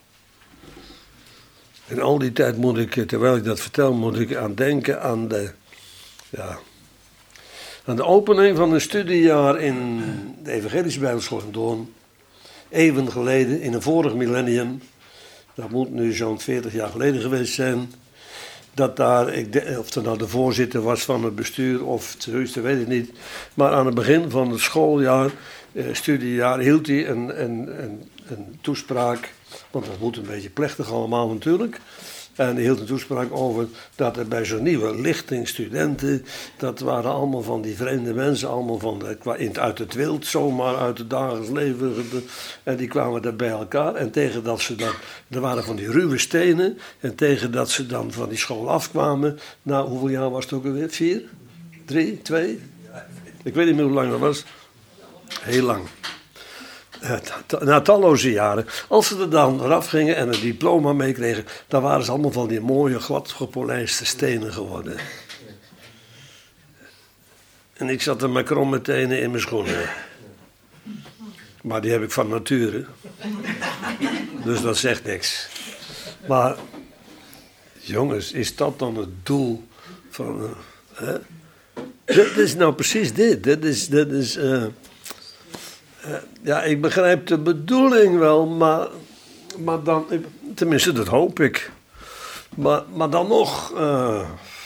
Speaker 1: En al die tijd moet ik, terwijl ik dat vertel, moet ik aan denken aan de, ja, aan de opening van een studiejaar in de Evangelische Bijbelschool in Doorn. Eeuwen geleden, in een vorig millennium. Dat moet nu zo'n veertig jaar geleden geweest zijn. Dat daar, ik de, of er nou de voorzitter was van het bestuur of het heusste, weet ik niet. Maar aan het begin van het schooljaar, eh, studiejaar, hield hij een, een, een, een toespraak. Want dat moet een beetje plechtig allemaal natuurlijk. En hij hield een toespraak over dat er bij zo'n nieuwe lichting studenten, dat waren allemaal van die vreemde mensen, allemaal van de, uit het wild, zomaar uit het dagelijks leven. En die kwamen daar bij elkaar. En tegen dat ze dan, er waren van die ruwe stenen. En tegen dat ze dan van die school afkwamen, nou hoeveel jaar was het ook alweer? Vier? Drie? Twee? Ik weet niet meer hoe lang dat was. Heel lang. Na talloze jaren, als ze er dan eraf gingen en een diploma meekregen, dan waren ze allemaal van die mooie, glad gepolijste stenen geworden. En ik zat er met kromme tenen in mijn schoenen. Maar die heb ik van nature. Dus dat zegt niks. Maar, jongens, is dat dan het doel van... Uh, hè? Dit is nou precies dit. Dit is... Dit is uh, Uh, ja, ik begrijp de bedoeling wel, maar, maar dan, tenminste dat hoop ik. Maar, maar dan nog, uh,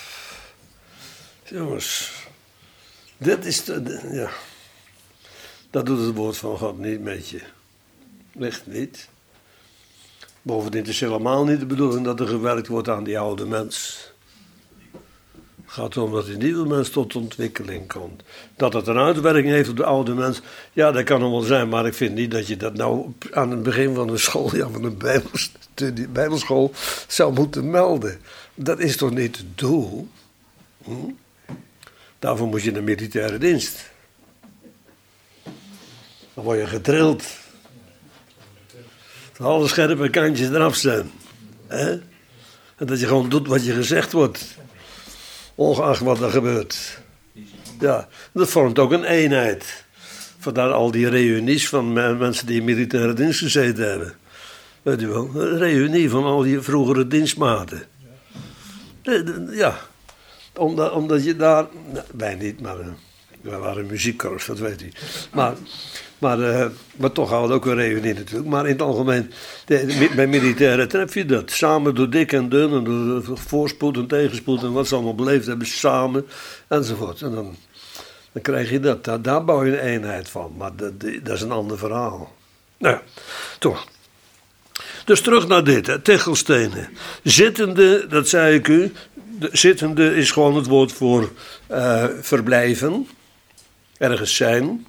Speaker 1: jongens, dit is, de, de, ja, dat doet het woord van God niet met je. Echt niet. Bovendien is het helemaal niet de bedoeling dat er gewerkt wordt aan die oude mens. Het gaat erom dat die nieuwe mens tot ontwikkeling komt. Dat het een uitwerking heeft op de oude mens, ja, dat kan nog wel zijn, maar ik vind niet dat je dat nou aan het begin van een school, ja, van een bijbelstudie, bijbelschool, zou moeten melden. Dat is toch niet het doel? Hm? Daarvoor moet je in de militaire dienst. Dan word je gedrild. Dat alle scherpe kantjes eraf zijn. Hè? En dat je gewoon doet wat je gezegd wordt. Ongeacht wat er gebeurt. Ja, dat vormt ook een eenheid. Vandaar al die reunies van mensen die in militaire dienst gezeten hebben. Weet u wel, een reunie van al die vroegere dienstmaten. Ja, omdat, omdat je daar... Nou, wij niet, maar wij waren muziekkorps, dat weet u. Maar, maar, uh, maar toch hadden we ook een reunie natuurlijk. Maar in het algemeen, de, bij militairen tref je dat. Samen door dik en dun, en door voorspoed en tegenspoed en wat ze allemaal beleefd hebben, samen enzovoort. En dan, dan krijg je dat. Daar, daar bouw je een eenheid van. Maar dat, dat is een ander verhaal. Nou ja, toch. Dus terug naar dit, hè, tichelstenen. Zittende, dat zei ik u, de, zittende is gewoon het woord voor uh, verblijven. ergens zijn,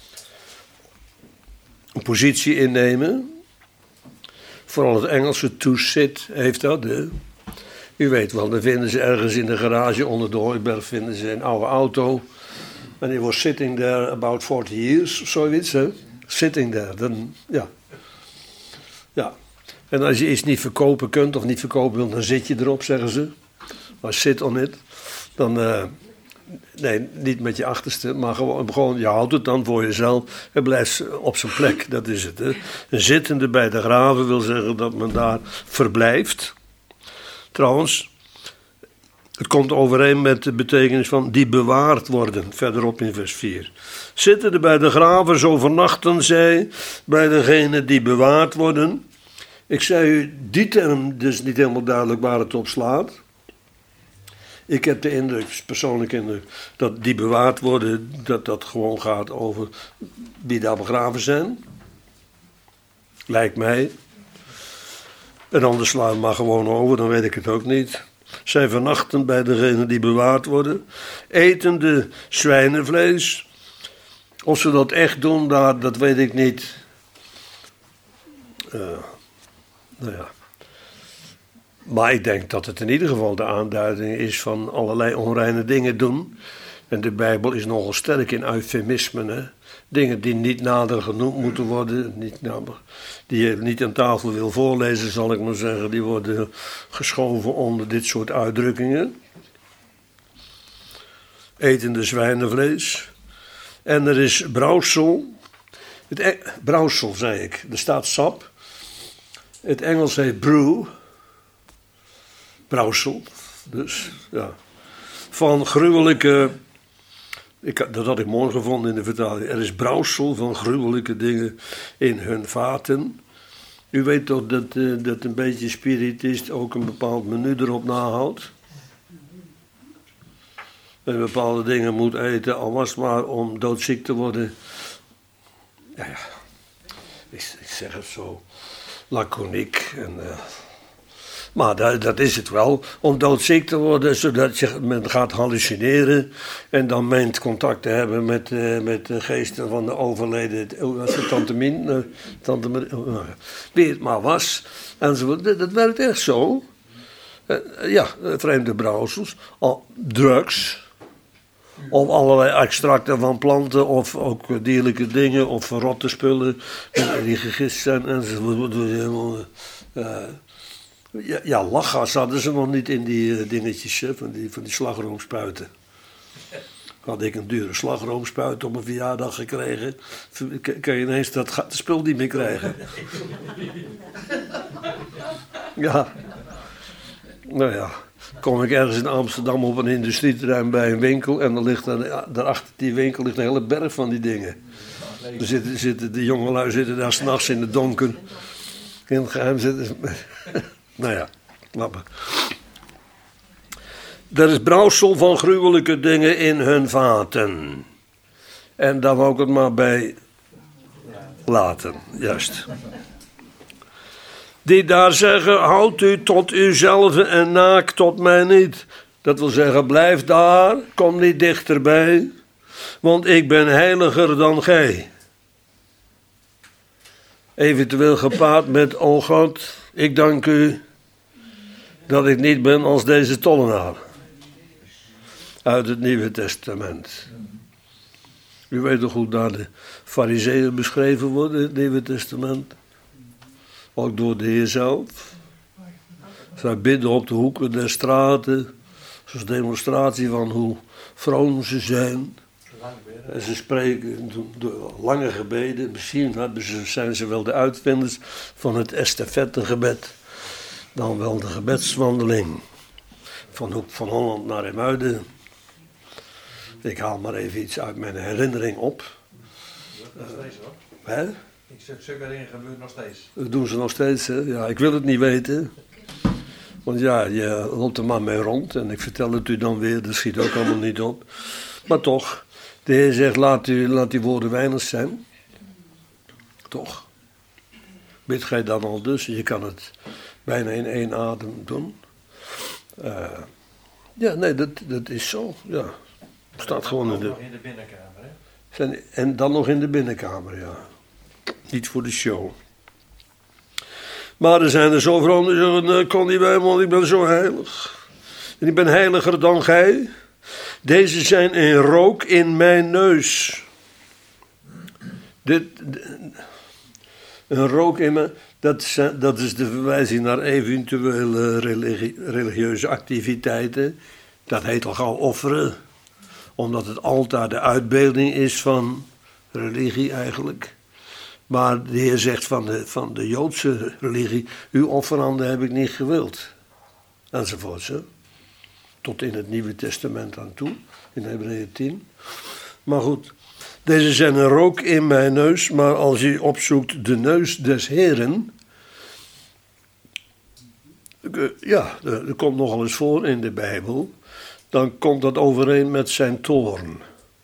Speaker 1: een positie innemen. Vooral het Engelse to sit heeft dat. Hè? U weet wel, dan vinden ze ergens in de garage onder de hooiberg vinden ze een oude auto. En he was sitting there about forty years, zoiets, hè. Sitting there, dan, ja. Ja. En als je iets niet verkopen kunt of niet verkopen wilt, dan zit je erop, zeggen ze. Maar sit on it. Dan, uh, nee, niet met je achterste, maar gewoon, gewoon, je houdt het dan voor jezelf. Het blijft op zijn plek, dat is het. Hè. Een zittende bij de graven wil zeggen dat men daar verblijft. Trouwens, het komt overeen met de betekenis van die bewaard worden, verderop in vers vier. Zittende bij de graven, zo vernachten zij bij degenen die bewaard worden. Ik zei u, die term dus niet helemaal duidelijk waar het op slaat. Ik heb de indruk, persoonlijk indruk, dat die bewaard worden, dat dat gewoon gaat over wie daar begraven zijn. Lijkt mij. En anders slaan we maar gewoon over, dan weet ik het ook niet. Zij vernachten bij degenen die bewaard worden. Etende zwijnenvlees. Of ze dat echt doen, daar, dat weet ik niet. Uh, nou ja. Maar ik denk dat het in ieder geval de aanduiding is van allerlei onreine dingen doen. En de Bijbel is nogal sterk in eufemismen. Hè? Dingen die niet nader genoemd moeten worden. Niet nader, die je niet aan tafel wil voorlezen, zal ik maar zeggen. Die worden geschoven onder dit soort uitdrukkingen. Etende zwijnenvlees. En er is brouwsel. Het e- brouwsel, zei ik. Er staat sap. Het Engels heet brew. Brouwsel. Dus, ja. Van gruwelijke... Ik, dat had ik mooi gevonden in de vertaling. Er is brouwsel van gruwelijke dingen in hun vaten. U weet toch dat, uh, dat een beetje spiritist ook een bepaald menu erop nahoudt. En bepaalde dingen moet eten, al was het maar om doodziek te worden. Ja, ja. Ik, ik zeg het zo laconiek. En, uh, maar dat, dat is het wel, om doodziek te worden, zodat je, men gaat hallucineren en dan meent contact te hebben met, uh, met de geesten van de overleden, was het tante Min, uh, tante Marie, uh, wie het maar was. Enzovoort. Dat, dat werkt echt zo. Uh, ja, vreemde brouwsels, al drugs, of allerlei extracten van planten, of ook dierlijke dingen, of verrotte spullen die gegist zijn enzovoort. Uh, Ja, ja, lachgas hadden ze nog niet in die uh, dingetjes, hè, van die, van die slagroomspuiten. Had ik een dure slagroomspuit op mijn verjaardag gekregen. Kan je ineens dat ga- spul niet meer krijgen. Ja. Nou ja, kom ik ergens in Amsterdam op een industrieterrein bij een winkel. En dan ligt er, daarachter die winkel ligt een hele berg van die dingen. Er zitten, zitten, de jongelui zitten daar s'nachts in het donker. In het geheim zitten. Nou ja, laat maar. Er is brouwsel van gruwelijke dingen in hun vaten. En daar wou ik het maar bij laten, juist. Die daar zeggen, houd u tot uzelf en naak tot mij niet. Dat wil zeggen, blijf daar, kom niet dichterbij, want ik ben heiliger dan gij. Eventueel gepaard met, o God, ik dank u dat ik niet ben als deze tollenaar. Uit het Nieuwe Testament. U weet toch hoe daar de Farizeeën beschreven worden in het Nieuwe Testament? Ook door de Heer zelf. Zij bidden op de hoeken der straten. Zoals demonstratie van hoe vroom ze zijn. En ze spreken door lange gebeden. Misschien hebben ze, zijn ze wel de uitvinders van het estafettegebed. Dan wel de gebedswandeling. Van Hoek van Holland naar Emuiden. Ik haal maar even iets uit mijn herinnering op.
Speaker 2: Nog steeds hoor.
Speaker 1: Hè?
Speaker 2: Ik zeg, zulke dingen gebeuren nog steeds.
Speaker 1: Dat doen ze nog steeds, hè? Ja, ik wil het niet weten. Want ja, je loopt er maar mee rond. En ik vertel het u dan weer, dat schiet ook allemaal niet op. Maar toch, de Heer zegt, laat, u, laat die woorden weinig zijn. Toch. Bidt gij dan al dus, je kan het bijna in één adem doen. Uh, ja, nee, dat, dat is zo, ja. Staat gewoon in de...
Speaker 2: Nog in de binnenkamer, hè?
Speaker 1: En dan nog in de binnenkamer, ja. Niet voor de show. Maar er zijn er zo vrouwen die zeggen, Connie Wijman, ik ben zo heilig. En ik ben heiliger dan gij. Deze zijn een rook in mijn neus. Dit, een rook in mijn... Dat, dat is de verwijzing naar eventuele religie, religieuze activiteiten. Dat heet al gauw offeren. Omdat het altaar de uitbeelding is van religie eigenlijk. Maar de Heer zegt van de, van de Joodse religie, uw offeranden heb ik niet gewild. Enzovoort. Hè? Tot in het Nieuwe Testament aan toe, in Hebreeën tien. Maar goed, deze zijn een rook in mijn neus, maar als je opzoekt de neus des Heren, ja, er komt nogal eens voor in de Bijbel, dan komt dat overeen met zijn toorn.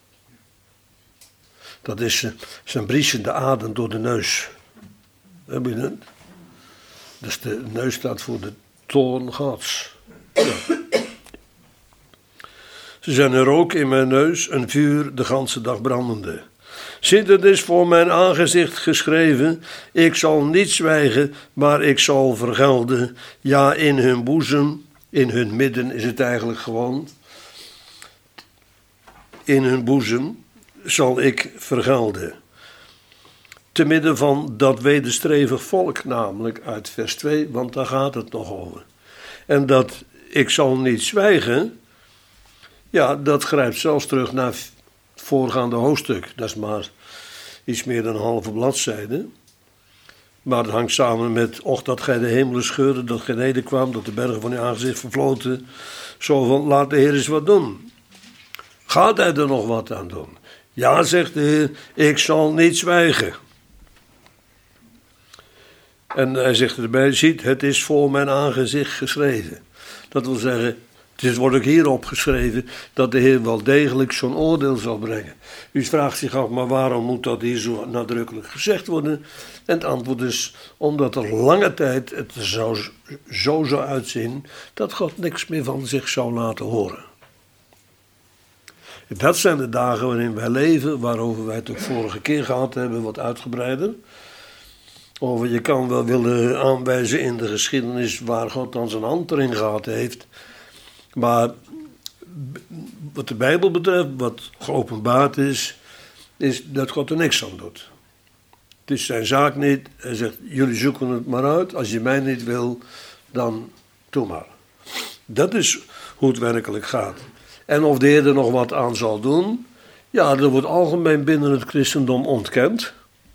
Speaker 1: Dat is zijn briesende adem door de neus. Heb je dat? Dus de neus staat voor de toorn Gods. Ja. Ze zijn een rook in mijn neus, een vuur de ganse dag brandende. Zit het is voor mijn aangezicht geschreven, ik zal niet zwijgen, maar ik zal vergelden. Ja, in hun boezem, in hun midden is het eigenlijk gewoon. In hun boezem zal ik vergelden. Te midden van dat wederstrevig volk, namelijk uit vers twee, want daar gaat het nog over. En dat ik zal niet zwijgen, ja, dat grijpt zelfs terug naar het voorgaande hoofdstuk. Dat is maar iets meer dan een halve bladzijde. Maar het hangt samen met, och dat gij de hemelen scheurde, dat gij nederkwam, dat de bergen van uw aangezicht vervloten. Zo van, laat de Heer eens wat doen. Gaat hij er nog wat aan doen? Ja, zegt de Heer, ik zal niet zwijgen. En hij zegt erbij, ziet, het is voor mijn aangezicht geschreven. Dat wil zeggen, het wordt ook hier opgeschreven dat de Heer wel degelijk zo'n oordeel zal brengen. U vraagt zich af, maar waarom moet dat hier zo nadrukkelijk gezegd worden? En het antwoord is, omdat er lange tijd het zou, zo zou uitzien dat God niks meer van zich zou laten horen. Dat zijn de dagen waarin wij leven, waarover wij het ook vorige keer gehad hebben, wat uitgebreider. Over je kan wel willen aanwijzen in de geschiedenis waar God dan zijn hand erin gehad heeft. Maar wat de Bijbel betreft, wat geopenbaard is, is dat God er niks aan doet. Het is zijn zaak niet. Hij zegt, jullie zoeken het maar uit. Als je mij niet wil, dan doe maar. Dat is hoe het werkelijk gaat. En of de Heer er nog wat aan zal doen, ja, dat wordt algemeen binnen het christendom ontkend.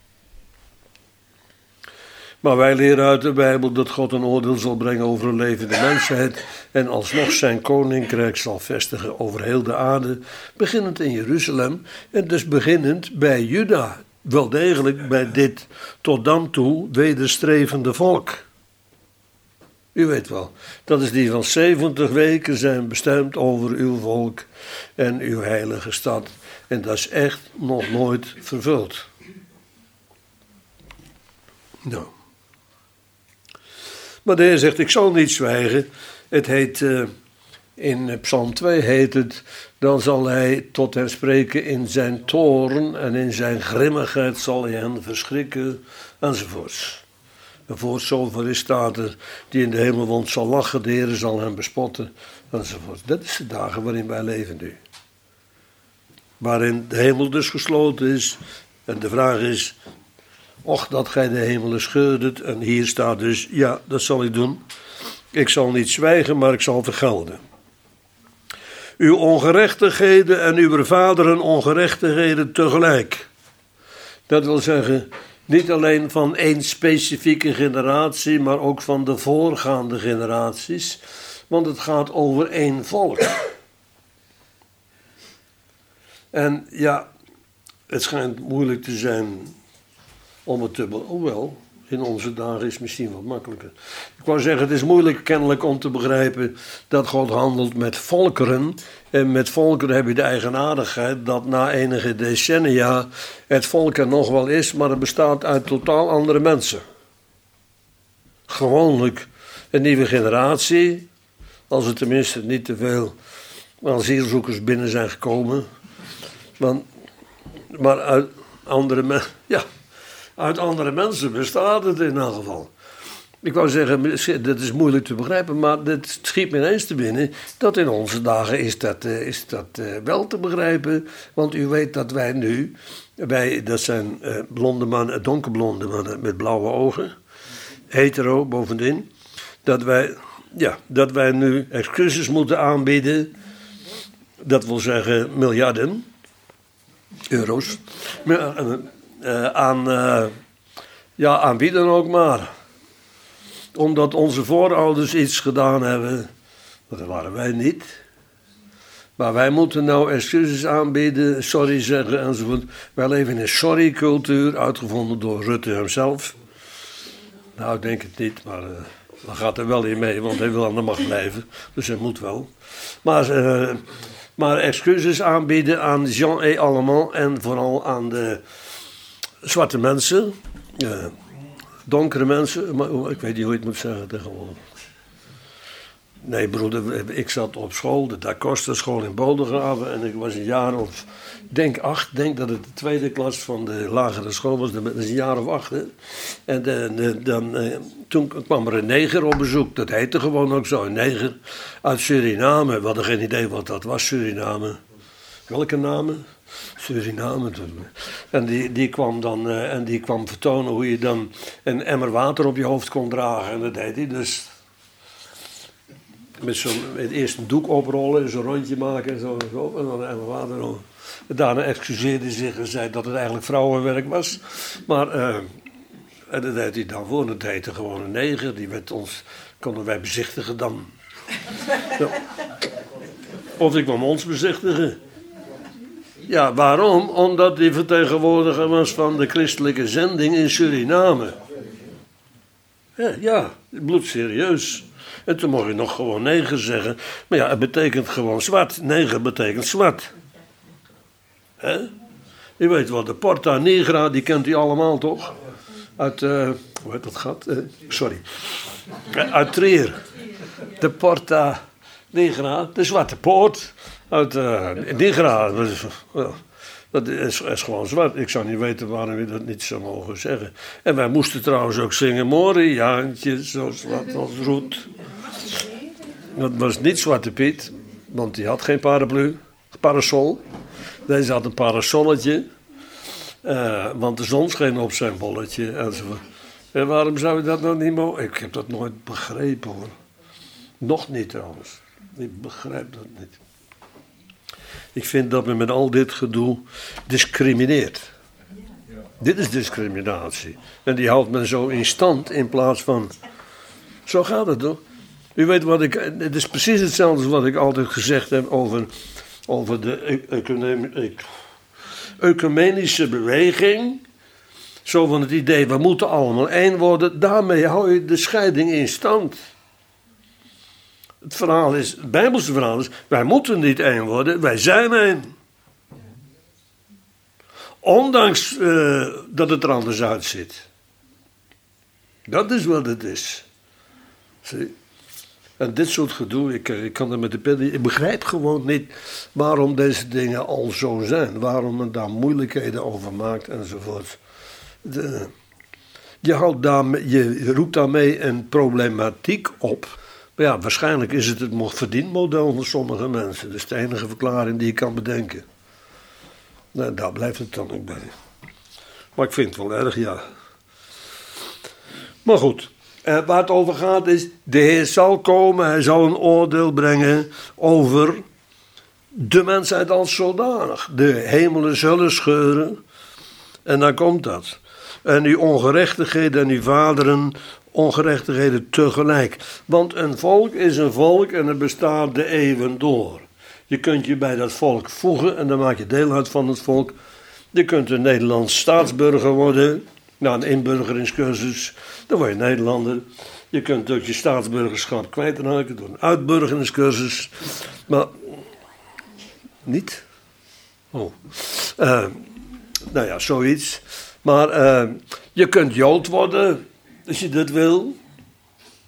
Speaker 1: Maar wij leren uit de Bijbel dat God een oordeel zal brengen over een levende mensheid en alsnog zijn koninkrijk zal vestigen over heel de aarde, beginnend in Jeruzalem en dus beginnend bij Juda, wel degelijk bij dit tot dan toe wederstrevende volk. U weet wel, dat is die van zeventig weken zijn bestemd over uw volk en uw heilige stad. En dat is echt nog nooit vervuld. Nou. Maar de Heer zegt, ik zal niet zwijgen. Het heet, uh, in Psalm twee heet het, dan zal hij tot hen spreken in zijn toorn en in zijn grimmigheid zal hij hen verschrikken, enzovoorts. En voor zover is staat er, die in de hemel woont zal lachen, de Heer zal hem bespotten, enzovoort. Dat is de dagen waarin wij leven nu. Waarin de hemel dus gesloten is. En de vraag is, och dat gij de hemelen scheurdet. En hier staat dus, ja, dat zal ik doen. Ik zal niet zwijgen, maar ik zal vergelden. Uw ongerechtigheden en uw vaderen ongerechtigheden tegelijk. Dat wil zeggen, niet alleen van één specifieke generatie, maar ook van de voorgaande generaties. Want het gaat over één volk. En ja, het schijnt moeilijk te zijn om het te... Hoewel, in onze dagen is het misschien wat makkelijker. Ik wou zeggen, het is moeilijk kennelijk om te begrijpen dat God handelt met volkeren. En met volkeren heb je de eigenaardigheid dat na enige decennia het volk er nog wel is, maar het bestaat uit totaal andere mensen. Gewoonlijk een nieuwe generatie, als er tenminste niet te veel asielzoekers binnen zijn gekomen. Want maar uit andere, me- ja, uit andere mensen bestaat het in elk geval. Ik wou zeggen, dat is moeilijk te begrijpen, maar het schiet me ineens te binnen dat in onze dagen is dat, uh, is dat uh, wel te begrijpen. Want u weet dat wij nu, wij, dat zijn uh, blonde mannen, donkerblonde mannen met blauwe ogen, hetero bovendien, dat wij, ja, dat wij nu excuses moeten aanbieden, dat wil zeggen miljarden euro's, uh, uh, aan, uh, ja, aan wie dan ook maar. Omdat onze voorouders iets gedaan hebben. Dat waren wij niet. Maar wij moeten nou excuses aanbieden, sorry zeggen enzovoort. Wij leven in een sorry-cultuur, uitgevonden door Rutte hemzelf. Nou, ik denk het niet, maar uh, dan gaat er wel in mee, want hij wil aan de macht blijven. Dus hij moet wel. Maar, uh, maar excuses aanbieden aan Jean et Allemand en vooral aan de zwarte mensen. Uh, Donkere mensen, maar ik weet niet hoe je het moet zeggen tegenwoordig. Nee, broeder, ik zat op school, de Da Costa school in Bodegraven. En ik was een jaar of, denk acht, denk dat het de tweede klas van de lagere school was. Dat is een jaar of acht, hè. En de, de, dan, eh, toen kwam er een neger op bezoek. Dat heette gewoon ook zo, een neger uit Suriname. We hadden geen idee wat dat was, Suriname. Welke namen? Suriname. En die, die kwam dan uh, en die kwam vertonen hoe je dan een emmer water op je hoofd kon dragen. En dat deed hij dus. Met zo'n, eerst een doek oprollen, zo'n rondje maken en zo en zo. En dan een emmer water over. En daarna excuseerde hij zich en zei dat het eigenlijk vrouwenwerk was. Maar uh, en dat deed hij dan voor. Dat heette gewoon een neger. Die werd ons, konden wij bezichtigen dan. Ja. Of ik kwam ons bezichtigen. Ja, waarom? Omdat hij vertegenwoordiger was van de christelijke zending in Suriname. Ja, ja, bloedserieus. En toen mocht je nog gewoon neger zeggen. Maar ja, het betekent gewoon zwart. Neger betekent zwart. Hè? Je weet wel, de Porta Negra, die kent u allemaal toch? Uit, uh, hoe heet dat gat? Uh, sorry. Uit Trier. De Porta Negra, de Zwarte Poort. Uit uh, Negra, dat is, well, dat is, is gewoon zwart. Ik zou niet weten waarom we dat niet zo mogen zeggen. En wij moesten trouwens ook zingen, Moriaantje, zo zwart als roet. Dat was niet Zwarte Piet, want die had geen paraplu, parasol. Deze had een parasolletje, uh, want de zon scheen op zijn bolletje enzovoort. En waarom zou je dat nou niet mogen? Ik heb dat nooit begrepen hoor. Nog niet trouwens. Ik begrijp dat niet. Ik vind dat men met al dit gedoe discrimineert. Ja. Dit is discriminatie. En die houdt men zo in stand in plaats van... Zo gaat het toch? U weet wat ik... Het is precies hetzelfde als wat ik altijd gezegd heb over, over de ecumenische beweging. Zo van het idee, we moeten allemaal één worden. Daarmee hou je de scheiding in stand. Het verhaal is, het Bijbelse verhaal is, wij moeten niet één worden, wij zijn één. Ondanks uh, dat het er anders uitziet. Dat is wat het is. Zie? En dit soort gedoe, ik, ik kan er met de pen, ik begrijp gewoon niet waarom deze dingen al zo zijn. Waarom men daar moeilijkheden over maakt enzovoort. De, je, houdt daarmee, je roept daarmee een problematiek op. Maar ja, waarschijnlijk is het het verdienmodel van sommige mensen. Dat is de enige verklaring die ik kan bedenken. Nou, daar blijft het dan ook bij. Maar ik vind het wel erg, ja. Maar goed, eh, waar het over gaat is... De Heer zal komen, hij zal een oordeel brengen over de mensheid als zodanig. De hemelen zullen scheuren. En dan komt dat. En uw ongerechtigheden en uw vaderen... ongerechtigheden tegelijk. Want een volk is een volk en het bestaat de eeuwen door. Je kunt je bij dat volk voegen en dan maak je deel uit van het volk. Je kunt een Nederlands staatsburger worden, na een inburgeringscursus, dan word je Nederlander. Je kunt ook je staatsburgerschap kwijtraken door een uitburgeringscursus. Maar niet? Oh. Uh, nou ja, zoiets. Maar uh, je kunt Jood worden... Als je dat wil.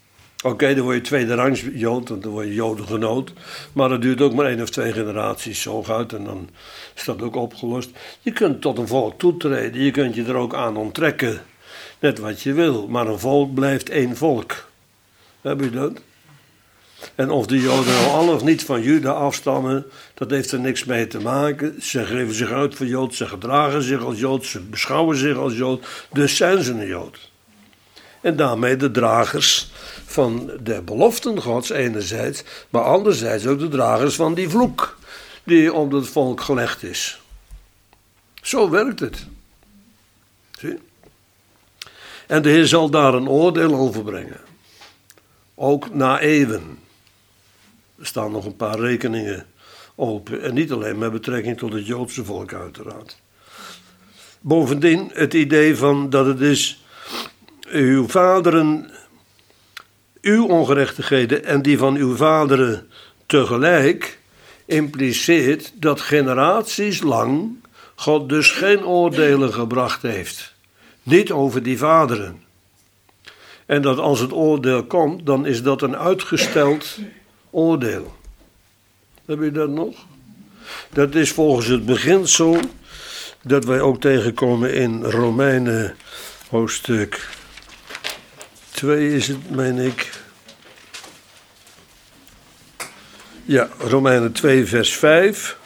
Speaker 1: Oké, okay, dan word je tweede rangs Jood, want dan word je Jodengenoot. Maar dat duurt ook maar één of twee generaties zo uit en dan is dat ook opgelost. Je kunt tot een volk toetreden, je kunt je er ook aan onttrekken. Net wat je wil, maar een volk blijft één volk. Heb je dat? En of de Joden nou al of niet van Juda afstammen, dat heeft er niks mee te maken. Ze geven zich uit voor Jood, ze gedragen zich als Jood, ze beschouwen zich als Jood, dus zijn ze een Jood. En daarmee de dragers van de beloften Gods enerzijds, maar anderzijds ook de dragers van die vloek die op het volk gelegd is. Zo werkt het. Zie? En de Heer zal daar een oordeel over brengen. Ook na eeuwen. Er staan nog een paar rekeningen open. En niet alleen met betrekking tot het Joodse volk uiteraard. Bovendien het idee van dat het is uw vaderen, uw ongerechtigheden en die van uw vaderen tegelijk, impliceert dat generaties lang God dus geen oordelen gebracht heeft. Niet over die vaderen. En dat als het oordeel komt, dan is dat een uitgesteld oordeel. Heb je dat nog? Dat is volgens het beginsel dat wij ook tegenkomen in Romeinen hoofdstuk twee is het, meen ik. Ja, Romeinen twee vers vijf.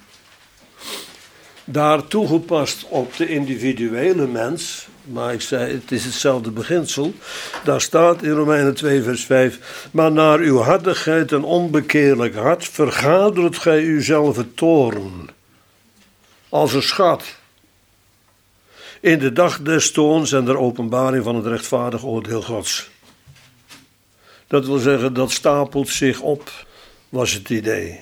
Speaker 1: Daar toegepast op de individuele mens, maar ik zei het is hetzelfde beginsel. Daar staat in Romeinen twee vers vijf. Maar naar uw hardigheid en onbekeerlijk hart vergadert gij uzelf toorn. Als een schat. In de dag des toorns en der openbaring van het rechtvaardig oordeel Gods. Dat wil zeggen, dat stapelt zich op, was het idee.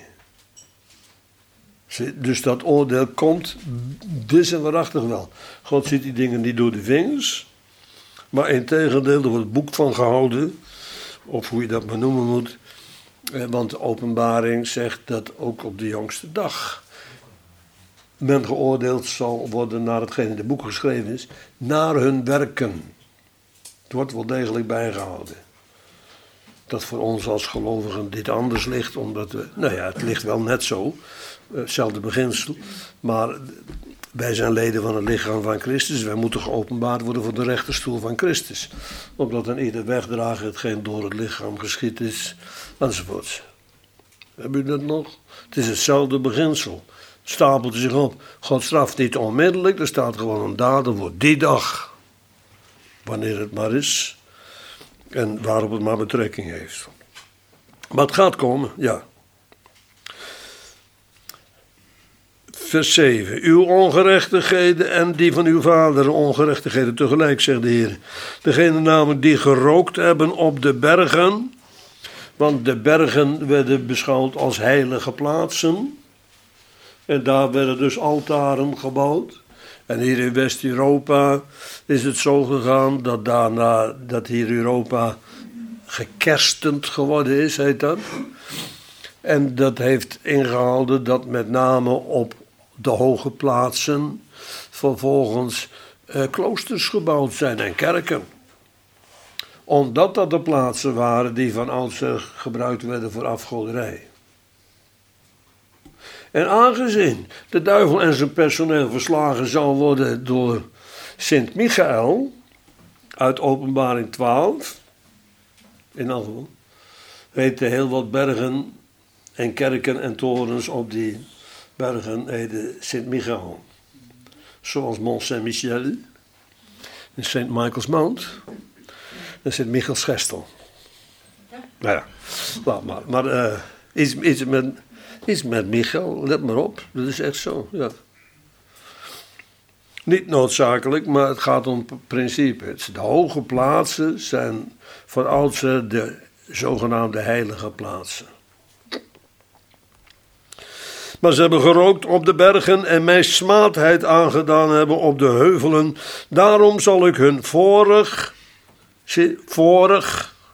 Speaker 1: Dus dat oordeel komt, dis en waarachtig wel. God ziet die dingen niet door de vingers, maar integendeel, er wordt het boek van gehouden, of hoe je dat maar noemen moet. Want de openbaring zegt dat ook op de jongste dag men geoordeeld zal worden naar hetgeen in het boek geschreven is, naar hun werken. Het wordt wel degelijk bijgehouden. Dat voor ons als gelovigen dit anders ligt, omdat we, nou ja, het ligt wel net zo, hetzelfde beginsel, maar wij zijn leden van het lichaam van Christus, wij moeten geopenbaard worden voor de rechterstoel van Christus, omdat dan ieder wegdragen hetgeen door het lichaam geschied is, enzovoort. Heb u dat nog? Het is hetzelfde beginsel. Stapelt zich op. God straft niet onmiddellijk, er staat gewoon een datum voor die dag, wanneer het maar is. En waarop het maar betrekking heeft. Maar het gaat komen, ja. Vers zeven. Uw ongerechtigheden en die van uw vader ongerechtigheden tegelijk, zegt de Heer. Degene namelijk die gerookt hebben op de bergen. Want de bergen werden beschouwd als heilige plaatsen. En daar werden dus altaren gebouwd. En hier in West-Europa is het zo gegaan dat daarna, dat hier Europa gekerstend geworden is, heet dat. En dat heeft ingehouden dat met name op de hoge plaatsen vervolgens eh, kloosters gebouwd zijn en kerken. Omdat dat de plaatsen waren die van oudsher gebruikt werden voor afgoderij. En aangezien de duivel en zijn personeel verslagen zal worden door Sint Michael uit Openbaring twaalf, in elk geval, heten heel wat bergen en kerken en torens op die bergen heten Sint Michael. Zoals Mont Saint-Michel en Saint Michael's Mount en Sint Michael's Gestel. Nou ja, laat maar. Maar uh, iets, iets met... Iets met Michael, let maar op, dat is echt zo, ja. Niet noodzakelijk, maar het gaat om principe. De hoge plaatsen zijn van oudsher de zogenaamde heilige plaatsen. Maar ze hebben gerookt op de bergen en mij smaadheid aangedaan hebben op de heuvelen. Daarom zal ik hun vorig, vorig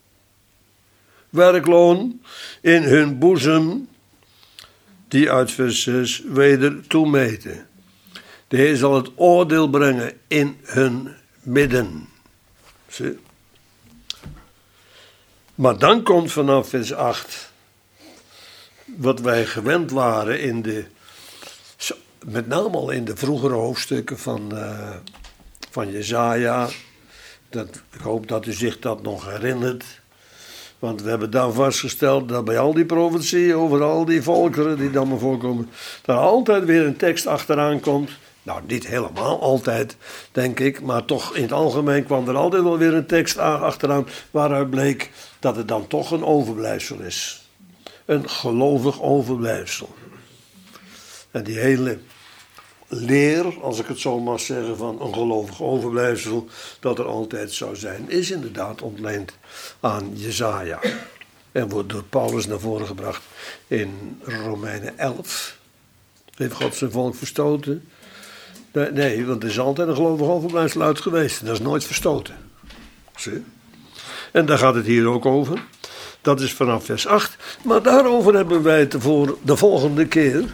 Speaker 1: werkloon in hun boezem, die uit vers zes, weder toemeten. De Heer zal het oordeel brengen in hun midden. Zie? Maar dan komt vanaf vers acht, wat wij gewend waren in de, met name al in de vroegere hoofdstukken van, uh, van Jesaja. Dat, ik hoop dat u zich dat nog herinnert. Want we hebben daar vastgesteld dat bij al die profetieën over al die volkeren die dan maar voorkomen, daar altijd weer een tekst achteraan komt. Nou, niet helemaal altijd, denk ik, maar toch in het algemeen kwam er altijd wel weer een tekst achteraan waaruit bleek dat het dan toch een overblijfsel is. Een gelovig overblijfsel. En die hele leer, als ik het zo mag zeggen, van een gelovig overblijfsel, dat er altijd zou zijn, is inderdaad ontleend aan Jesaja. En wordt door Paulus naar voren gebracht in Romeinen elf. Heeft God zijn volk verstoten? Nee, nee, want er is altijd een gelovig overblijfsel uit geweest. Dat is nooit verstoten. Zie? En daar gaat het hier ook over. Dat is vanaf vers acht. Maar daarover hebben wij het voor de volgende keer.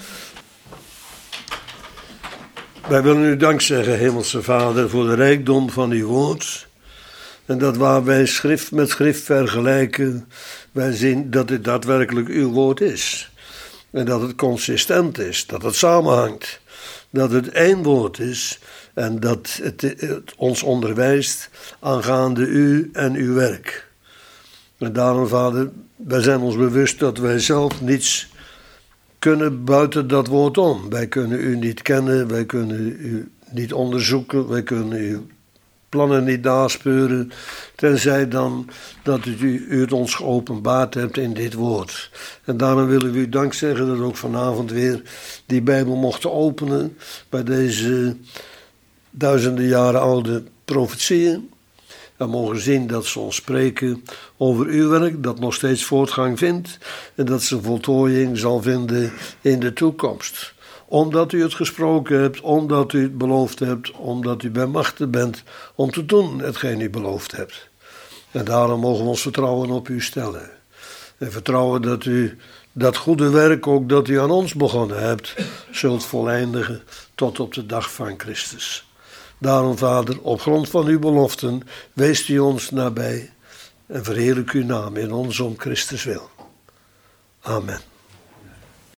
Speaker 1: Wij willen u dank zeggen, Hemelse Vader, voor de rijkdom van uw woord. En dat waar wij schrift met schrift vergelijken, wij zien dat het daadwerkelijk uw woord is. En dat het consistent is, dat het samenhangt. Dat het één woord is en dat het, het ons onderwijst aangaande u en uw werk. En daarom, Vader, wij zijn ons bewust dat wij zelf niets kunnen buiten dat woord om. Wij kunnen u niet kennen, wij kunnen u niet onderzoeken, wij kunnen uw plannen niet naspeuren, tenzij dan dat u, u het ons geopenbaard hebt in dit woord. En daarom willen we u dank zeggen dat we ook vanavond weer die Bijbel mochten openen bij deze duizenden jaren oude profetieën. We mogen zien dat ze ons spreken over uw werk, dat nog steeds voortgang vindt en dat ze voltooiing zal vinden in de toekomst. Omdat u het gesproken hebt, omdat u het beloofd hebt, omdat u bij machten bent om te doen hetgeen u beloofd hebt. En daarom mogen we ons vertrouwen op u stellen. En vertrouwen dat u dat goede werk ook dat u aan ons begonnen hebt, zult voleindigen tot op de dag van Christus. Daarom, Vader, op grond van uw beloften, weest u ons nabij en verheerlijk uw naam in ons om Christus wil. Amen.